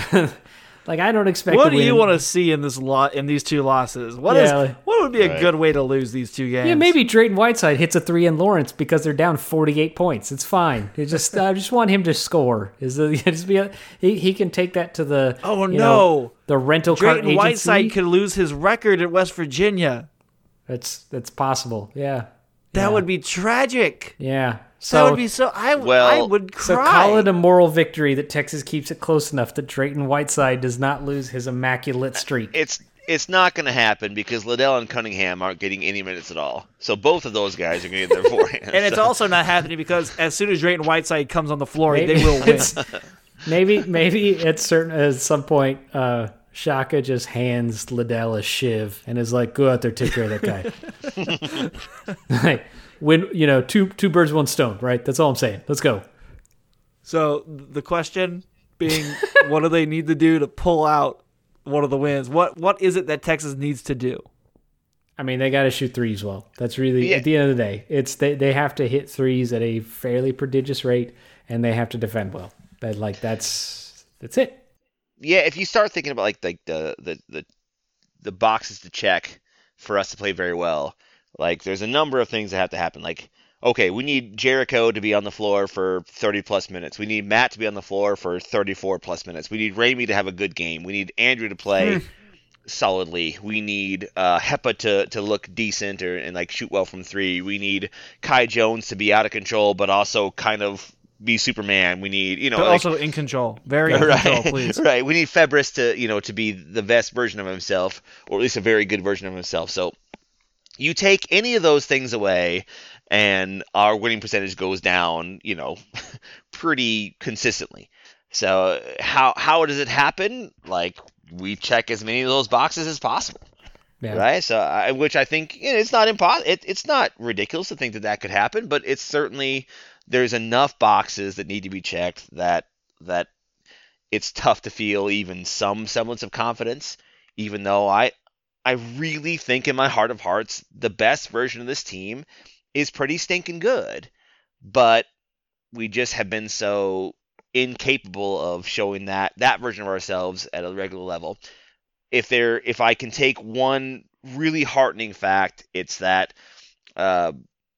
Like I don't expect. What to do you win. want to see in this lot in these two losses? What Yeah, is like- what would be a Right. good way to lose these two games? Yeah, maybe Drayton Whiteside hits a three in Lawrence because they're down forty-eight points. It's fine. It just I just want him to score. Is the just be a, he he can take that to the Oh, you no. know, the rental car Drayton agency. Whiteside could lose his record at West Virginia. That's that's possible. Yeah, That yeah. would be tragic. yeah. That So would be so. I Well, I would so cry. call it a moral victory that Texas keeps it close enough that Drayton Whiteside does not lose his immaculate streak. It's it's not going to happen because Liddell and Cunningham aren't getting any minutes at all. So both of those guys are going to get their forehands. and it's So- also not happening because as soon as Drayton Whiteside comes on the floor, Maybe they will win. it's- Maybe maybe at certain at some point, uh, Shaka just hands Liddell a shiv and is like, "Go out there, take care of that guy." Like, when you know, two two birds, one stone, right? That's all I'm saying. Let's go. So the question being, what do they need to do to pull out one of the wins? What what is it that Texas needs to do? I mean, they got to shoot threes well. That's really Yeah. at the end of the day. It's they they have to hit threes at a fairly prodigious rate, and they have to defend well. That like that's that's it. Yeah, if you start thinking about like like the, the the the boxes to check for us to play very well, like there's a number of things that have to happen. Like, okay, we need Jericho to be on the floor for thirty plus minutes. We need Matt to be on the floor for thirty-four plus minutes. We need Ramey to have a good game. We need Andrew to play solidly. We need uh, Hepa to, to look decent or and like shoot well from three. We need Kai Jones to be out of control, but also kind of be Superman. We need, you know, but like, also in control, very in right, control, please. Right. We need Febres to, you know, to be the best version of himself, or at least a very good version of himself. So you take any of those things away, and our winning percentage goes down, you know, pretty consistently. So how how does it happen? Like, we check as many of those boxes as possible, yeah. right? So, I, which I think, you know, it's not impo- it, It's not ridiculous to think that that could happen, but it's certainly, there's enough boxes that need to be checked that that it's tough to feel even some semblance of confidence. Even though I I really think in my heart of hearts the best version of this team is pretty stinking good, but we just have been so incapable of showing that that version of ourselves at a regular level. If there, if I can take one really heartening fact, it's that uh,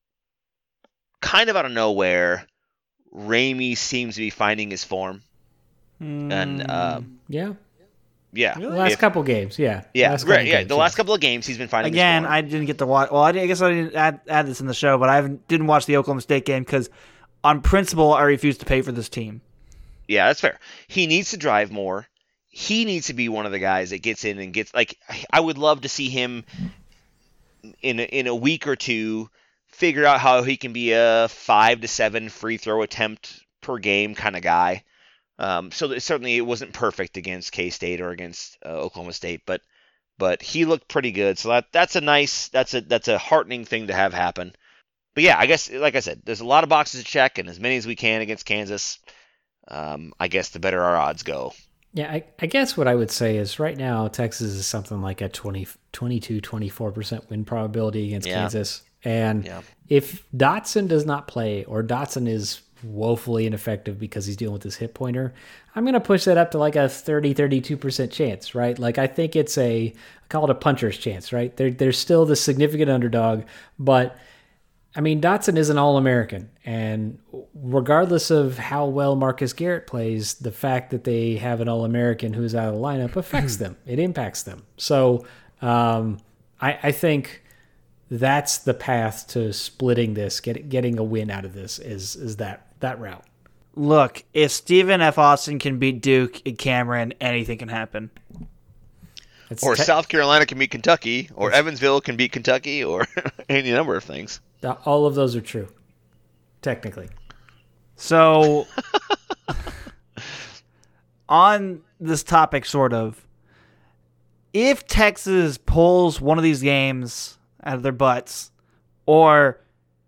kind of out of nowhere, Ramey seems to be finding his form. Mm, and uh, yeah, yeah, the last if, couple games, yeah, yeah, last right, yeah. games, The yeah. last couple of games, he's been finding Again, his form. I didn't get to watch. Well, I, didn't, I guess I didn't add, add this in the show, but I haven't, didn't watch the Oklahoma State game because, on principle, I refuse to pay for this team. Yeah, that's fair. He needs to drive more. He needs to be one of the guys that gets in and gets, like, I would love to see him in a, in a week or two figure out how he can be a five to seven free throw attempt per game kind of guy. Um, so that certainly it wasn't perfect against K-State or against uh, Oklahoma State, but but he looked pretty good. So that that's a nice, that's a that's a heartening thing to have happen. But yeah, I guess, like I said, there's a lot of boxes to check, and as many as we can against Kansas. Um, I guess the better our odds go. Yeah, I, I guess what I would say is right now Texas is something like a twenty, twenty-two, twenty-four percent win probability against yeah. Kansas. And yeah. if Dotson does not play, or Dotson is woefully ineffective because he's dealing with his hip pointer, I'm going to push that up to like a thirty, thirty-two percent chance, right? Like, I think it's a, I call it a puncher's chance, right? There, there's still the significant underdog, but I mean, Dotson is an All-American, and regardless of how well Marcus Garrett plays, the fact that they have an All-American who's out of the lineup affects them. It impacts them. So um, I, I think that's the path to splitting this, get, getting a win out of this is is that that route. Look, if Stephen F. Austin can beat Duke and Cameron, anything can happen. It's or te- South Carolina can beat Kentucky, or Evansville can beat Kentucky, or any number of things. All of those are true, technically. So, on this topic, sort of, if Texas pulls one of these games out of their butts, or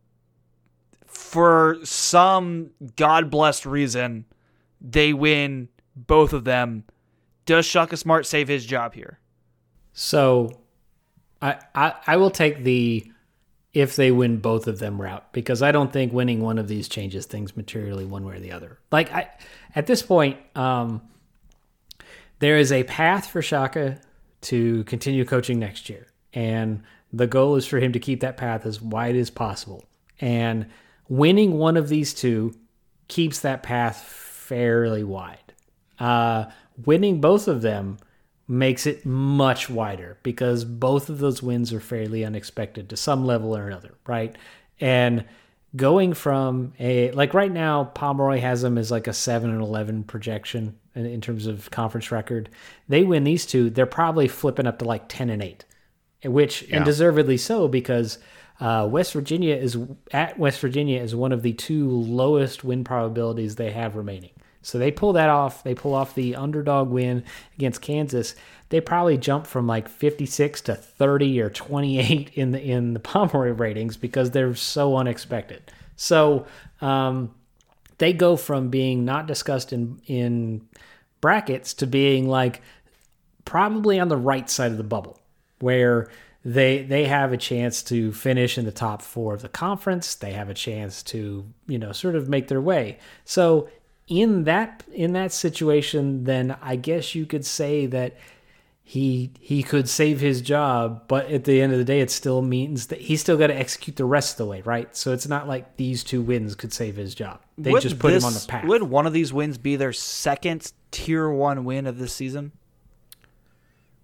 for some God-blessed reason, they win both of them, does Shaka Smart save his job here? So, I I, I will take the if they win both of them route, because I don't think winning one of these changes things materially one way or the other. Like, I, at this point, um, there is a path for Shaka to continue coaching next year. And the goal is for him to keep that path as wide as possible. And winning one of these two keeps that path fairly wide. Uh, winning both of them makes it much wider, because both of those wins are fairly unexpected to some level or another, right? And going from a, like right now, Pomeroy has them as like a seven and eleven projection in, in terms of conference record. They win these two, they're probably flipping up to like ten and eight, which, yeah. and deservedly so, because uh, West Virginia is, at West Virginia is one of the two lowest win probabilities they have remaining. So they pull that off. They pull off the underdog win against Kansas. They probably jump from like fifty-six to thirty or twenty-eight in the in the Pomeroy ratings, because they're so unexpected. So um, they go from being not discussed in in brackets to being like probably on the right side of the bubble, where they they have a chance to finish in the top four of the conference. They have a chance to, you know, sort of make their way. So in that in that situation, then I guess you could say that he he could save his job, but at the end of the day, it still means that he's still got to execute the rest of the way, right? So it's not like these two wins could save his job. They would just put this, him on the path. Would one of these wins be their second tier one win of this season?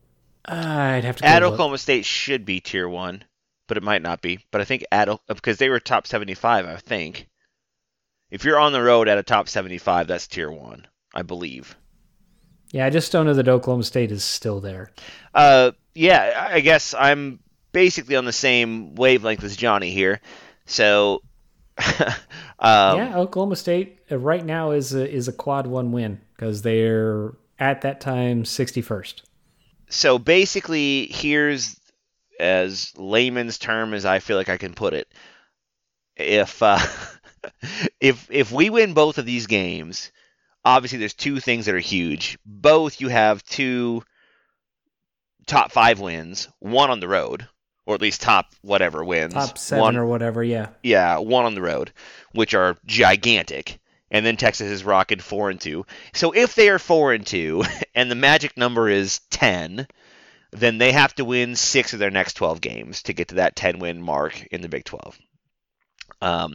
I'd have to At look. Oklahoma State should be tier one, but it might not be. But I think at because they were top seventy-five, I think. If you're on the road at a top seventy-five, that's tier one, I believe. Yeah, I just don't know that Oklahoma State is still there. Uh, yeah, I guess I'm basically on the same wavelength as Johnny here. So, um, yeah, Oklahoma State uh, right now is a, is a quad one win because they're at that time sixty-first. So basically, here's as layman's term as I feel like I can put it. If uh, if if we win both of these games, obviously there's two things that are huge. Both you have two top five wins, one on the road, or at least top whatever wins. Top seven one, or whatever, yeah. Yeah, one on the road, which are gigantic. And then Texas is rocking four and two. So if they are four and two, and the magic number is ten, then they have to win six of their next twelve games to get to that ten-win mark in the Big twelve. Um,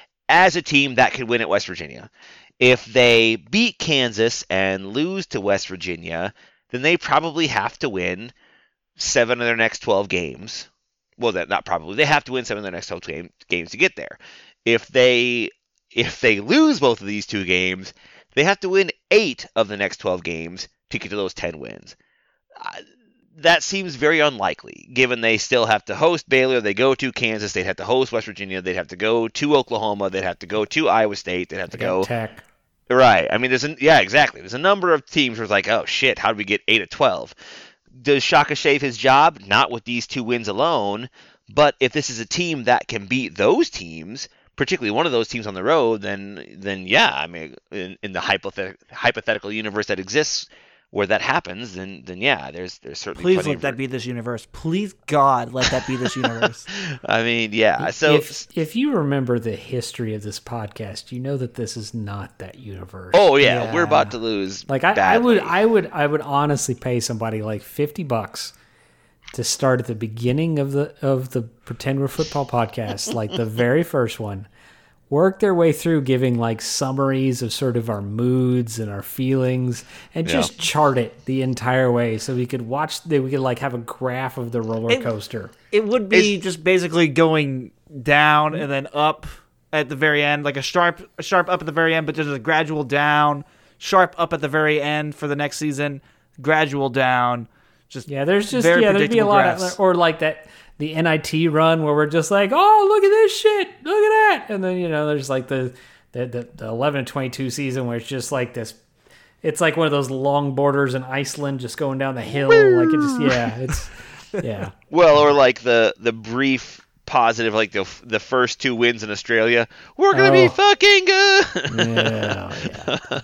as a team, that could win at West Virginia. If they beat Kansas and lose to West Virginia, then they probably have to win seven of their next twelve games. Well, that not probably. They have to win seven of their next twelve game, games to get there. If they if they lose both of these two games, they have to win eight of the next twelve games to get to those ten wins. Uh, that seems very unlikely, given they still have to host Baylor, they go to Kansas, they'd have to host West Virginia, they'd have to go to Oklahoma, they'd have to go to Iowa State, they'd have to go Tech. Right. I mean, there's a, yeah, exactly. There's a number of teams where it's like, oh shit, how did we get eight of twelve? Does Shaka shave his job? Not with these two wins alone, but if this is a team that can beat those teams, particularly one of those teams on the road, then then yeah, I mean, in, in the hypothet- hypothetical universe that exists where that happens, then then yeah, there's there's certainly Please plenty let of that be this universe. Please, God, let that be this universe. I mean, yeah. So if, if you remember the history of this podcast, you know that this is not that universe. oh yeah, Yeah. we're about to lose. Like I, I badly. would, I would, I would honestly pay somebody like fifty bucks to start at the beginning of the of the Pretend We're Football podcast, like the very first one, work their way through giving like summaries of sort of our moods and our feelings, and Yeah. just chart it the entire way, so we could watch. We could like have a graph of the roller It- coaster. It would be just basically going down and then up at the very end, like a sharp, a sharp up at the very end, but just a gradual down, sharp up at the very end for the next season, gradual down. Just Yeah, there's just very yeah, there'd be a predictable lot graphs. of or like that the N I T run where we're just like, oh, look at this shit, look at that, and then you know there's like the the the, the eleven and twenty-two season where it's just like this. It's like one of those long borders in Iceland, just going down the hill, like it just yeah, it's yeah. Well, or like the the brief positive, like the the first two wins in Australia, we're gonna be Oh. fucking good. Yeah, yeah.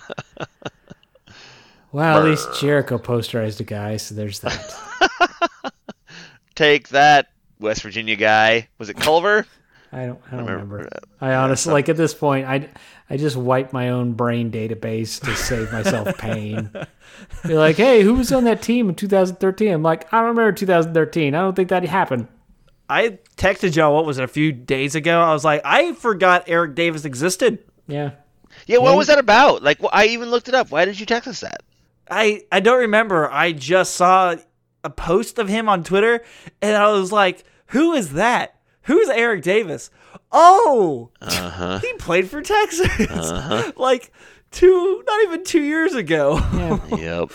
Well, at least Jericho posterized a guy, so there's that. Take that, West Virginia guy. Was it Culver? I don't, I don't Remember- remember. I honestly, like at this point, I, I just wipe my own brain database to save myself pain. Be like, hey, who was on that team in two thousand thirteen? I'm like, I don't remember two thousand thirteen. I don't think that happened. I texted y'all, what was it, a few days ago? I was like, I forgot Eric Davis existed. Yeah. Yeah, what Yeah. was that about? Like, wh- I even looked it up. Why did you text us that? I, I don't remember. I just saw a post of him on Twitter, and I was like, who is that? Who's Eric Davis? Oh, Uh-huh. he played for Texas. Uh-huh. like two, not even two years ago. Yeah. Yep.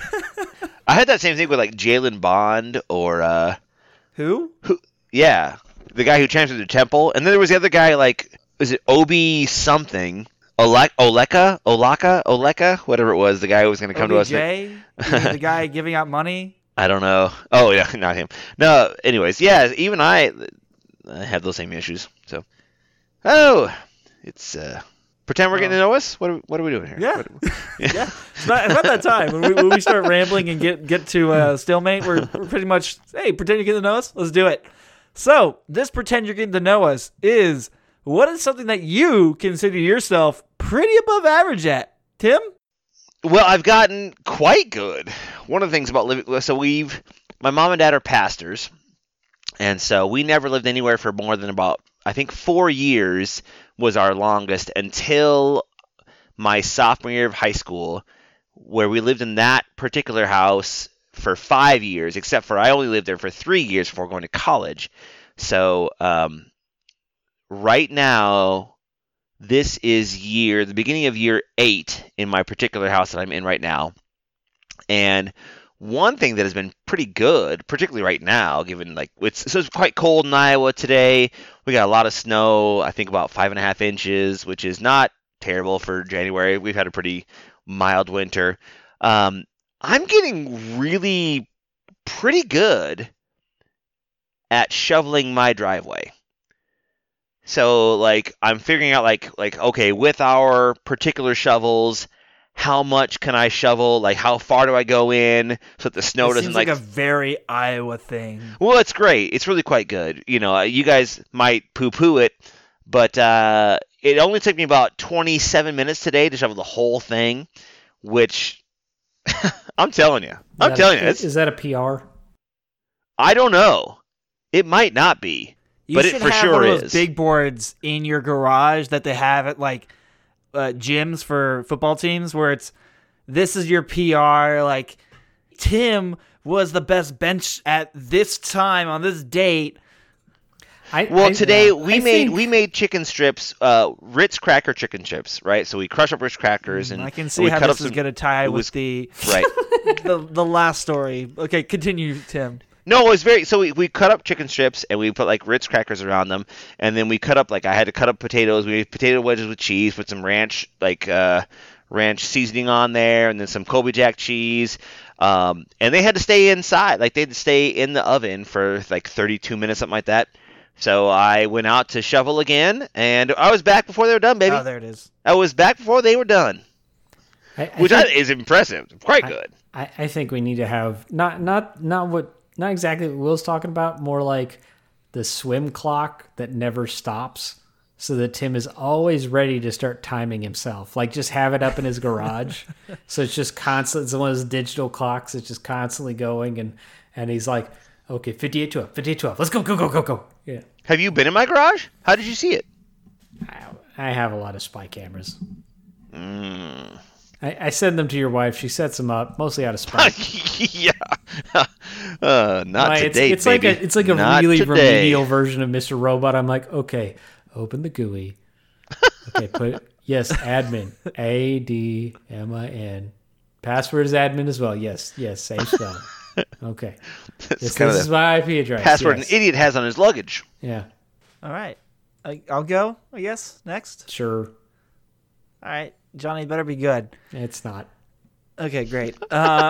I had that same thing with like Jalen Bond or uh, Who? who? Yeah, the guy who transferred to Temple, and then there was the other guy like, was it Obi something? Ole- Oleka, Olaka, Oleka, whatever it was. The guy who was going to come to us. O B J? the guy giving out money? I don't know. Oh yeah, not him. No. Anyways, yeah. Even I, I have those same issues. So, oh, it's uh, pretend we're getting to know us. What are, what are we doing here? Yeah. What- Yeah, it's not, it's not that time. When we, when we start rambling and get get to uh, stalemate, we're, we're pretty much, hey, pretend you're getting to know us? Let's do it. So, this pretend you're getting to know us is, what is something that you consider yourself pretty above average at? Tim? Well, I've gotten quite good. One of the things about living, so we've, my mom and dad are pastors, and so we never lived anywhere for more than about, I think, four years was our longest until my sophomore year of high school, where we lived in that particular house for five years, except for I only lived there for three years before going to college. So um, right now, this is year, the beginning of year eight in my particular house that I'm in right now. And one thing that has been pretty good, particularly right now, given like it's so it's quite cold in Iowa today. We got a lot of snow. I think about five and a half inches, which is not terrible for January. We've had a pretty mild winter. Um, I'm getting really pretty good at shoveling my driveway. So like I'm figuring out like like okay, with our particular shovels, how much can I shovel? Like, how far do I go in so that the snow it doesn't seems like... like a very Iowa thing. Well, it's great. It's really quite good. You know, you guys might poo-poo it, but uh, it only took me about twenty-seven minutes today to shovel the whole thing, which I'm telling you. I'm telling a, you. It's, is that a P R? I don't know. It might not be, You but should it for have sure one of those is. big boards in your garage that they have at like uh, gyms for football teams, where it's this is your P R. Like Tim was the best bench at this time on this date. I, Well, I, today uh, we I made think- we made chicken strips, uh, Ritz cracker chicken chips, right? So we crush up Ritz crackers and I can and see we how cut this up is some, going to tie it with was- the, right. the the last story. Okay, continue, Tim. No, it was very. So we, we cut up chicken strips and we put like Ritz crackers around them, and then we cut up like I had to cut up potatoes. We made potato wedges with cheese, put some ranch like uh, ranch seasoning on there, and then some Colby Jack cheese. Um, and they had to stay inside, like they had to stay in the oven for like thirty-two minutes, something like that. So I went out to shovel again, and I was back before they were done, baby. Oh, there it is. I was back before they were done, I, I which think- I, is impressive. Quite I- good. I, I think we need to have not not not what not exactly what Will's talking about, more like the swim clock that never stops, so that Tim is always ready to start timing himself. Like just have it up in his garage, so it's just constant. It's one of those digital clocks. It's just constantly going, and and he's like, okay, fifty-eight twelve, fifty-eight twelve, let's go, go, go, go, go. Yeah, Have you been in my garage? How did you see it? I, I have a lot of spy cameras. Mm. I, I send them to your wife. She sets them up mostly out of spite. yeah. uh, not Like, it's, today, it's like baby. a it's like a Not really today. remedial version of Mister Robot. I'm like, okay, open the G U I. Okay, put yes, admin. A D M I N. Password is admin as well. Yes, yes, same spelling. Okay. That's This, kind this of is the my I P address. password yes. an idiot has on his luggage. Yeah, All right. I, I'll go, I guess, next. sure. All right. Johnny, better be good. It's not. Okay, great. Uh,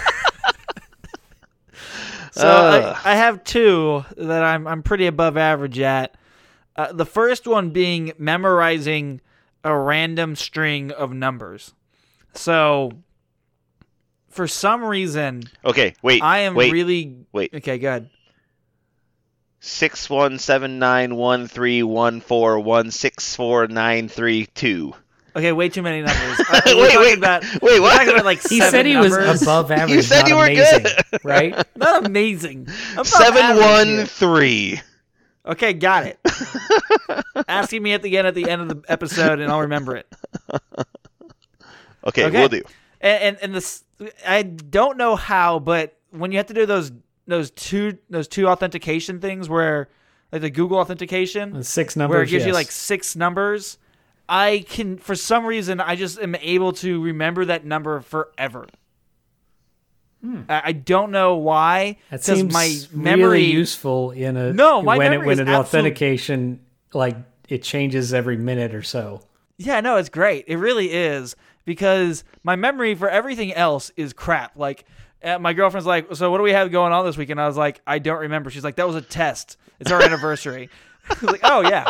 so Ugh. I, I have two that I'm I'm pretty above average at. Uh, the first one being memorizing a random string of numbers. So for some reason, Okay, wait. I am wait, really wait. okay. Good. Six one seven nine one three one four one six four nine three two. Okay, way too many numbers. Uh, we're Wait, talking wait, about, wait, we're what? talking about like He seven said he numbers. was above average. You said not you were amazing, good. right? Not amazing. Above Seven average one here. three. Okay, got it. Asking me at the end at the end of the episode, and I'll remember it. Okay, Okay. we'll do. And and, and this, I don't know how, but when you have to do those those two those two authentication things, where like the Google authentication, Six numbers. where it gives you yes. like six numbers, I can for some reason I just am able to remember that number forever. I, I don't know why. That 'cause seems my memory really useful in a No, my when it memory when is an absolute- authentication like it changes every minute or so. Yeah, no, it's great. It really is, because my memory for everything else is crap. Like, uh, my girlfriend's like, so what do we have going on this weekend? I was like, I don't remember. She's like, that was a test. It's our anniversary. I was like, oh, yeah.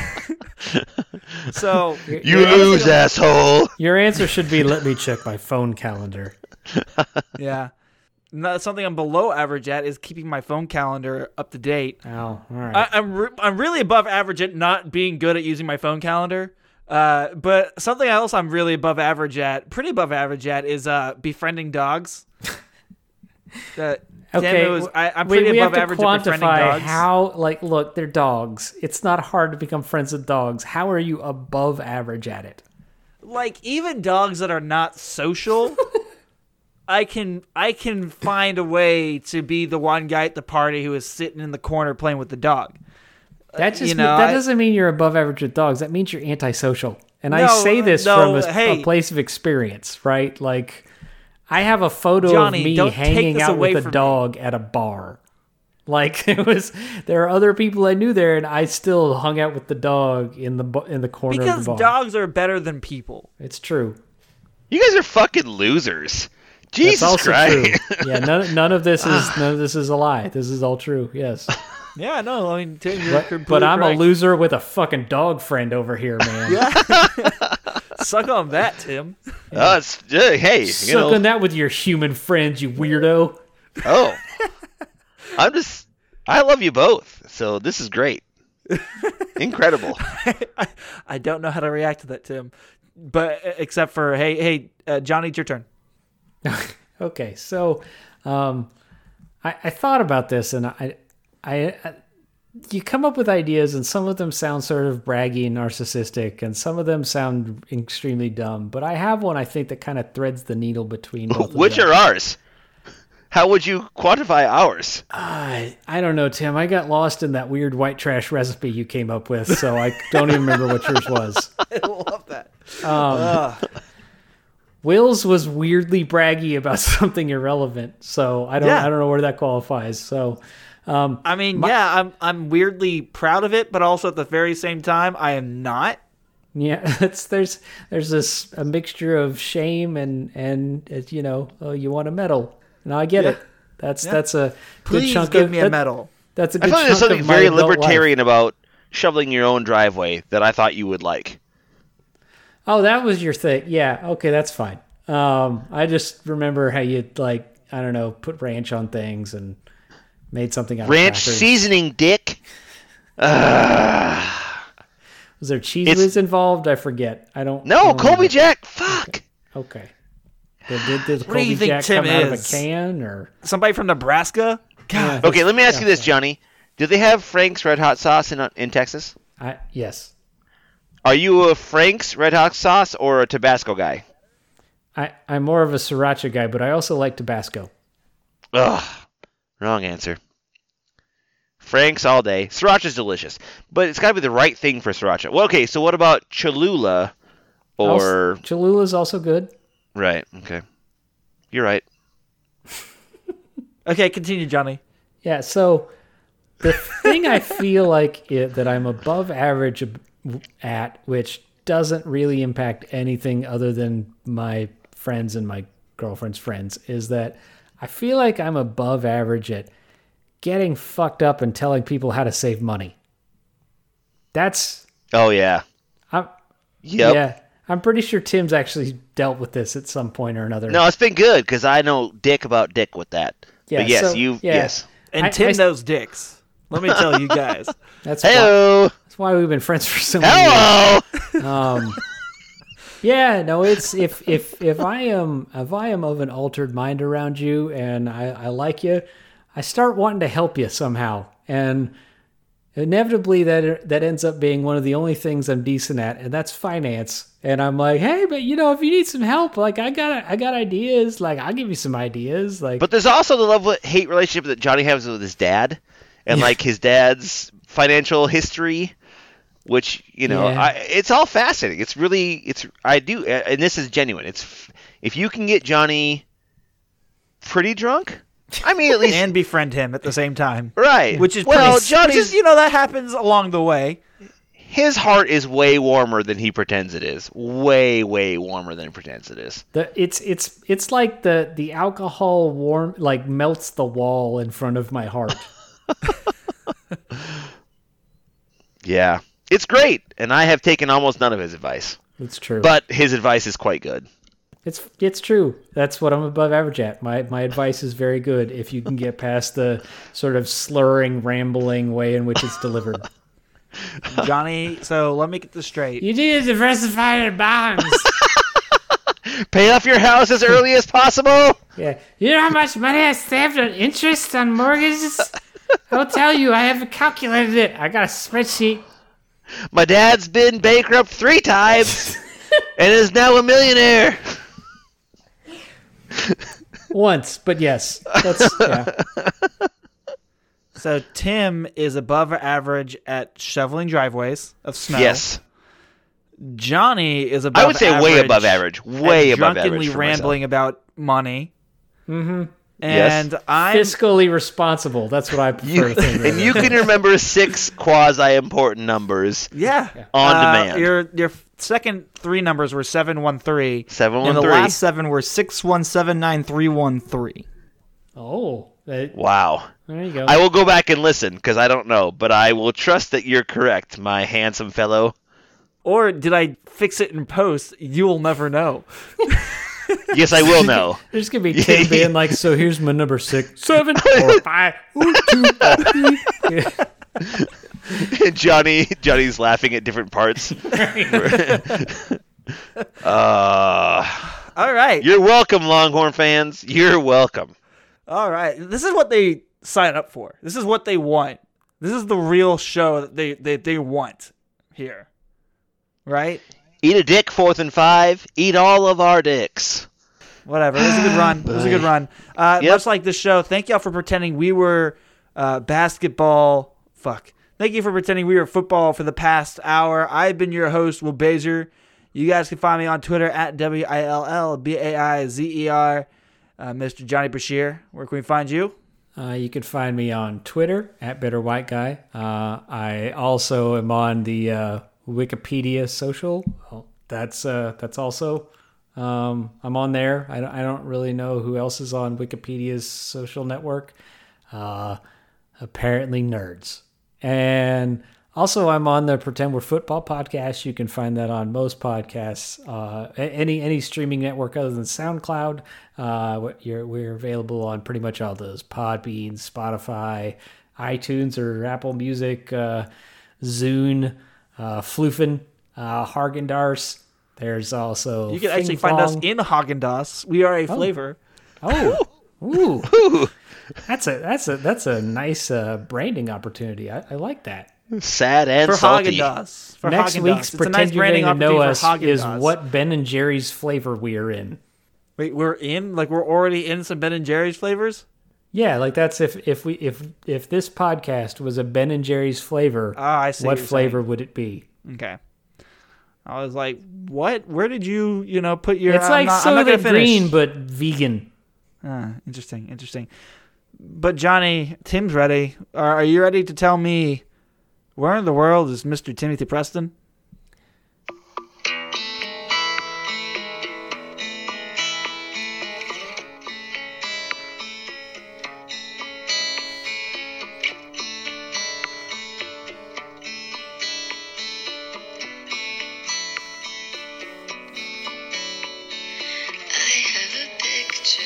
So, You lose, asshole. Your answer should be, "Let me check my phone calendar." yeah. No, something I'm below average at is keeping my phone calendar up to date. Oh, all right. I, I'm re- I'm really above average at not being good at using my phone calendar. Uh, but something else I'm really above average at, pretty above average at, is uh, befriending dogs. uh, Tim, okay, it was, I, I'm we, pretty we above have to average at befriending quantify dogs. how. Like, look, they're dogs. It's not hard to become friends with dogs. How are you above average at it? Like, even dogs that are not social, I can I can find a way to be the one guy at the party who is sitting in the corner playing with the dog. That just you know, that I, doesn't mean you're above average with dogs. That means you're antisocial. And no, I say this no, from a, hey, a place of experience, right? Like, I have a photo Johnny, of me don't hanging take this out away with a from dog me. at a bar. Like, it was, there are other people I knew there, and I still hung out with the dog in the bu- in the corner because of the bar. dogs are better than people. It's true. You guys are fucking losers. Jesus That's also Christ. true. Yeah, none, none of this is none of this is a lie. This is all true. Yes. Yeah, no, I mean, Tim, you're But, completely but I'm correct. a loser with a fucking dog friend over here, man. Yeah. Suck on that, Tim. Oh, it's, uh, hey, you Suck know. on that with your human friends, you weirdo. Oh. I'm just, I love you both. So this is great. Incredible. I, I don't know how to react to that, Tim. But uh, except for, hey, hey, uh, Johnny, it's your turn. Okay, so um, I, I thought about this, and I, I, I, you come up with ideas, and some of them sound sort of braggy and narcissistic, and some of them sound extremely dumb. But I have one I think that kind of threads the needle between both. Which of them. are ours? How would you quantify ours? I I don't know, Tim. I got lost in that weird white trash recipe you came up with, so I don't even remember what yours was. I love that. Um, Will's was weirdly braggy about something irrelevant, so I don't Yeah. I don't know where that qualifies. So, um, I mean, yeah, I'm I'm weirdly proud of it, but also at the very same time, I am not. yeah, it's there's there's this a mixture of shame and and uh, you know, oh, you want a medal. No, I get Yeah. it. That's Yeah. that's a Please good chunk give of me a that- medal. That's a I good feel like there's chunk something of my very adult life. libertarian about shoveling your own driveway that I thought you would like. Oh, that was your thing. Yeah, okay, that's fine. Um, I just remember how you like I don't know, put ranch on things and made something out Ranch of crackers. seasoning, dick. Ugh. Was there cheese It's- whiz involved? I forget. I don't. I No, don't Colby remember. Jack. Fuck. Okay. Did, did, did What do you Colby think Jack Tim come out of a is? can or? Somebody from Nebraska? God. Okay, let me ask you Yeah, this, Johnny. Do they have Frank's Red Hot Sauce in in Texas? I yes. Are you a Frank's Red Hot Sauce or a Tabasco guy? I I'm more of a sriracha guy, but I also like Tabasco. Ugh. Wrong answer. Frank's all day. Sriracha's delicious, but it's got to be the right thing for sriracha. Well, okay, so what about Cholula or... Also, Cholula's also good. Right, okay. You're right. Okay, continue, Johnny. Yeah. So the thing I feel like it, that I'm above average ab- at, which doesn't really impact anything other than my friends and my girlfriend's friends, is that I feel like I'm above average at getting fucked up and telling people how to save money. That's Oh, yeah. I'm, Yep. yeah. I'm pretty sure Tim's actually dealt with this at some point or another. No, it's been good, because I know dick about dick with that. Yeah, but yes, so- you... yeah. Yes. And I- Tim I- knows dicks. Let me tell you guys. That's why, Hello! that's why we've been friends for so many years. Hello! Um, yeah, no, it's if if if I am if I am of an altered mind around you and I, I like you, I start wanting to help you somehow, and inevitably that that ends up being one of the only things I'm decent at, and that's finance. And I'm like, hey, but you know, if you need some help, like I got I got ideas, like I'll give you some ideas, like. But there's also the love-hate relationship that Johnny has with his dad, and like his dad's financial history, which you know, Yeah. I, it's all fascinating. It's really, it's I do, and this is genuine. It's if you can get Johnny pretty drunk, I mean, at least And befriend him at the same time. right, Which is well, pretty, Johnny's which is, you know, that happens along the way. his heart is way warmer than he pretends it is. Way, way warmer than he pretends it is. The, it's it's it's like the the alcohol warm like melts the wall in front of my heart. Yeah, it's great, and I have taken almost none of his advice, It's true. but his advice is quite good. It's it's true. That's what I'm above average at. My my advice is very good if you can get past the sort of slurring, rambling way in which it's delivered. Johnny, so let me get this straight. You need to diversify your bonds. Pay off your house as early as possible. Yeah. You know how much money I saved on interest on mortgages? I'll tell you, I haven't calculated it. I got a spreadsheet. My dad's been bankrupt three times and is now a millionaire. Once, but yes. That's yeah. So Tim is above average at shoveling driveways of snow. Yes. Johnny is above I would say average way above average. Way at above average. drunkenly for rambling myself. about money. Mm-hmm. And Yes. I'm Fiscally responsible. That's what I prefer You, to think of. and you can remember six quasi-important numbers yeah, on Uh, demand. Your your second three numbers were seven one three. seven one And the three. last seven were six one seven nine three one three. Oh, that- Wow. there you go. I will go back and listen because I don't know, but I will trust that you're correct, my handsome fellow. Or did I fix it in post? You'll never know. Yes, I will know. There's gonna be Tim being like, "So here's my number six, seven, four, five, ooh, two, three." Yeah. Johnny, Johnny's laughing at different parts. uh, All right. you're welcome, Longhorn fans. You're welcome. All right. This is what they sign up for. This is what they want. This is the real show that they, they, they want here. Right? Eat a dick, fourth and five. Eat all of our dicks. Whatever. It was a good run. It was a good run. Uh, Yep. Much like this show, thank y'all for pretending we were uh, basketball. Fuck. Thank you for pretending we were football for the past hour. I've been your host, Will Bazer. You guys can find me on Twitter at W I L L B A I Z E R. Uh, Mister Johnny Brashear. Where can we find you? Uh, you can find me on Twitter at Bitter White Guy. Uh, I also am on the uh, Wikipedia social. Oh, that's uh, that's also um, I'm on there. I don't, I don't really know who else is on Wikipedia's social network. Uh, apparently, nerds. And also, I'm on the Pretend We're Football podcast. You can find that on most podcasts, uh, any any streaming network other than SoundCloud. Uh, what- you're, we're available on pretty much all those: Podbean, Spotify, iTunes, or Apple Music, uh, Zune, uh, Floofin, uh, Hargendars. There's also You can actually Fing find us Fong. in Haagen-Dazs. We are a flavor. Oh, ooh, Ooh, that's a that's a that's a nice uh, branding opportunity. I, I like that. sad and For salty. Haagen-Dazs. For Next Haagen-Dazs. week's It's a Pretend nice You're branding Getting to Know opportunity Us for is Haagen-Dazs. what Ben and Jerry's flavor we're in. Wait, we're in? Like we're already in some Ben and Jerry's flavors? Yeah, like that's if if we if if this podcast was a Ben and Jerry's flavor, Ah, I see what what you're flavor would it be? Okay. I was like, what? Where did you, you know, put your... It's I'm like not, I'm not Soylent gonna finish. Green, but vegan. Ah, interesting, interesting. But Johnny, Tim's ready. Are, are you ready to tell me where in the world is Mister Timothy Preston? I have a picture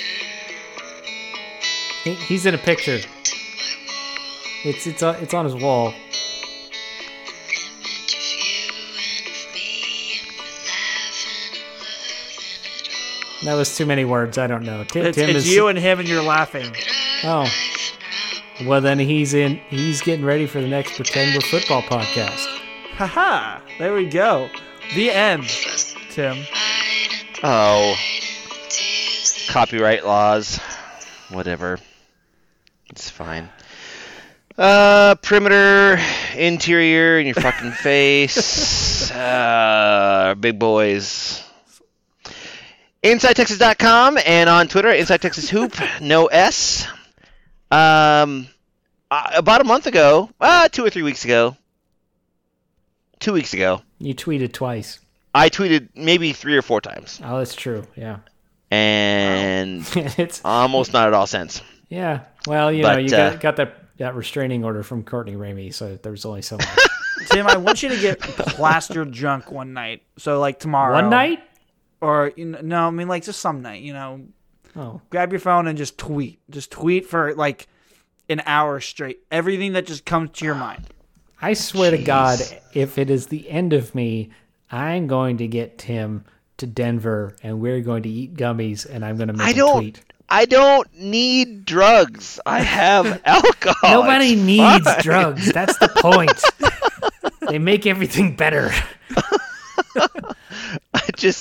He- He's in a picture. to my wall, It's it's on it's on his wall. an image of you and of me, and we're laughing and loving it all. That was too many words. I don't know. Tim, It's, Tim it's is you and him and you're laughing. Look at our Oh. life now. well. Then he's in. He's getting ready for the next Pretend We're Football podcast. Haha, there we go. The end, Fuss and Tim. fight and Oh, pride and tears that copyright laws. Whatever. It's fine. Uh, perimeter, interior, in your fucking face. Uh, big boys. Inside Texas dot com and on Twitter, Inside Texas Hoop, no S. Um, uh, about a month ago, uh, two or three weeks ago, two weeks ago, You tweeted twice. I tweeted maybe three or four times, Oh, that's true. Yeah. and it's almost not at all sense. yeah. Well, you know, But, you uh, got got that that restraining order from Courtney Ramey, so there's only so much. Tim, I want you to get plastered drunk one night. So, like tomorrow. One night? Or, you know, no, I mean, like just some night, you know. Oh, Grab your phone and just tweet. Just tweet for like an hour straight. Everything that just comes to your mind. I swear to God, Jeez. if it is the end of me, I'm going to get Tim to Denver, and we're going to eat gummies, and I'm going to make I a don't. tweet. I don't need drugs. I have alcohol. Nobody It's needs fine. drugs. That's the point. They make everything better. I just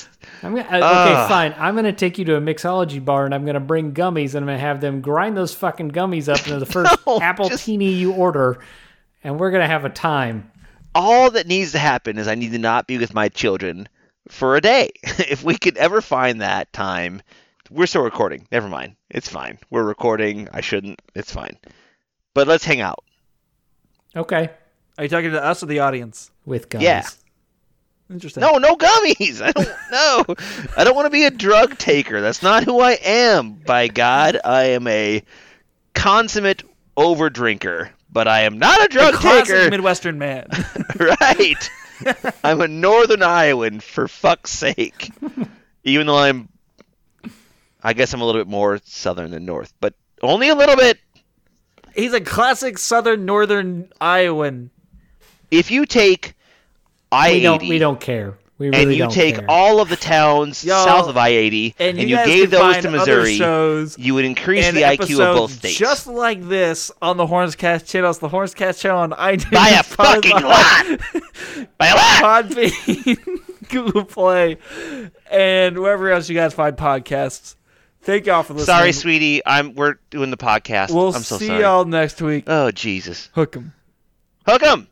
I'm gonna, uh, Ugh. okay, fine. I'm going to take you to a mixology bar and I'm going to bring gummies and I'm going to have them grind those fucking gummies up into the first No, apple just- teeny you order, and we're going to have a time. All that needs to happen is I need to not be with my children for a day. If we could ever find that time, we're still recording. Never mind. It's fine. We're recording. I shouldn't. It's fine. But let's hang out. Okay, Are you talking to us or the audience? with gummies. Yeah. Interesting. No, no gummies. I don't know. I don't want to be a drug taker. That's not who I am. By God, I am a consummate overdrinker, but I am not a A drug classic taker. Midwestern man. Right. I'm a Northern Iowan, for fuck's sake. Even though I'm, I guess I'm a little bit more Southern than North, but only a little bit. He's a classic Southern Northern Iowan. If you take I eighty We don't. We don't care. We really and you don't take care. all of the towns Y'all, south of I eighty and and, you you, guys gave can those find to other Missouri, shows you would increase and the I Q of both episodes states. just like this on the Hornscast channel. It's the Hornscast channel on iTunes, By a fucking lot! By a lot! Podbean, Google Play, and wherever else you guys find podcasts. Thank y'all for listening. Sorry, sweetie. I'm we're doing the podcast. We'll I'm so see sorry. y'all next week. Oh, Jesus. Hook 'em. Hook 'em!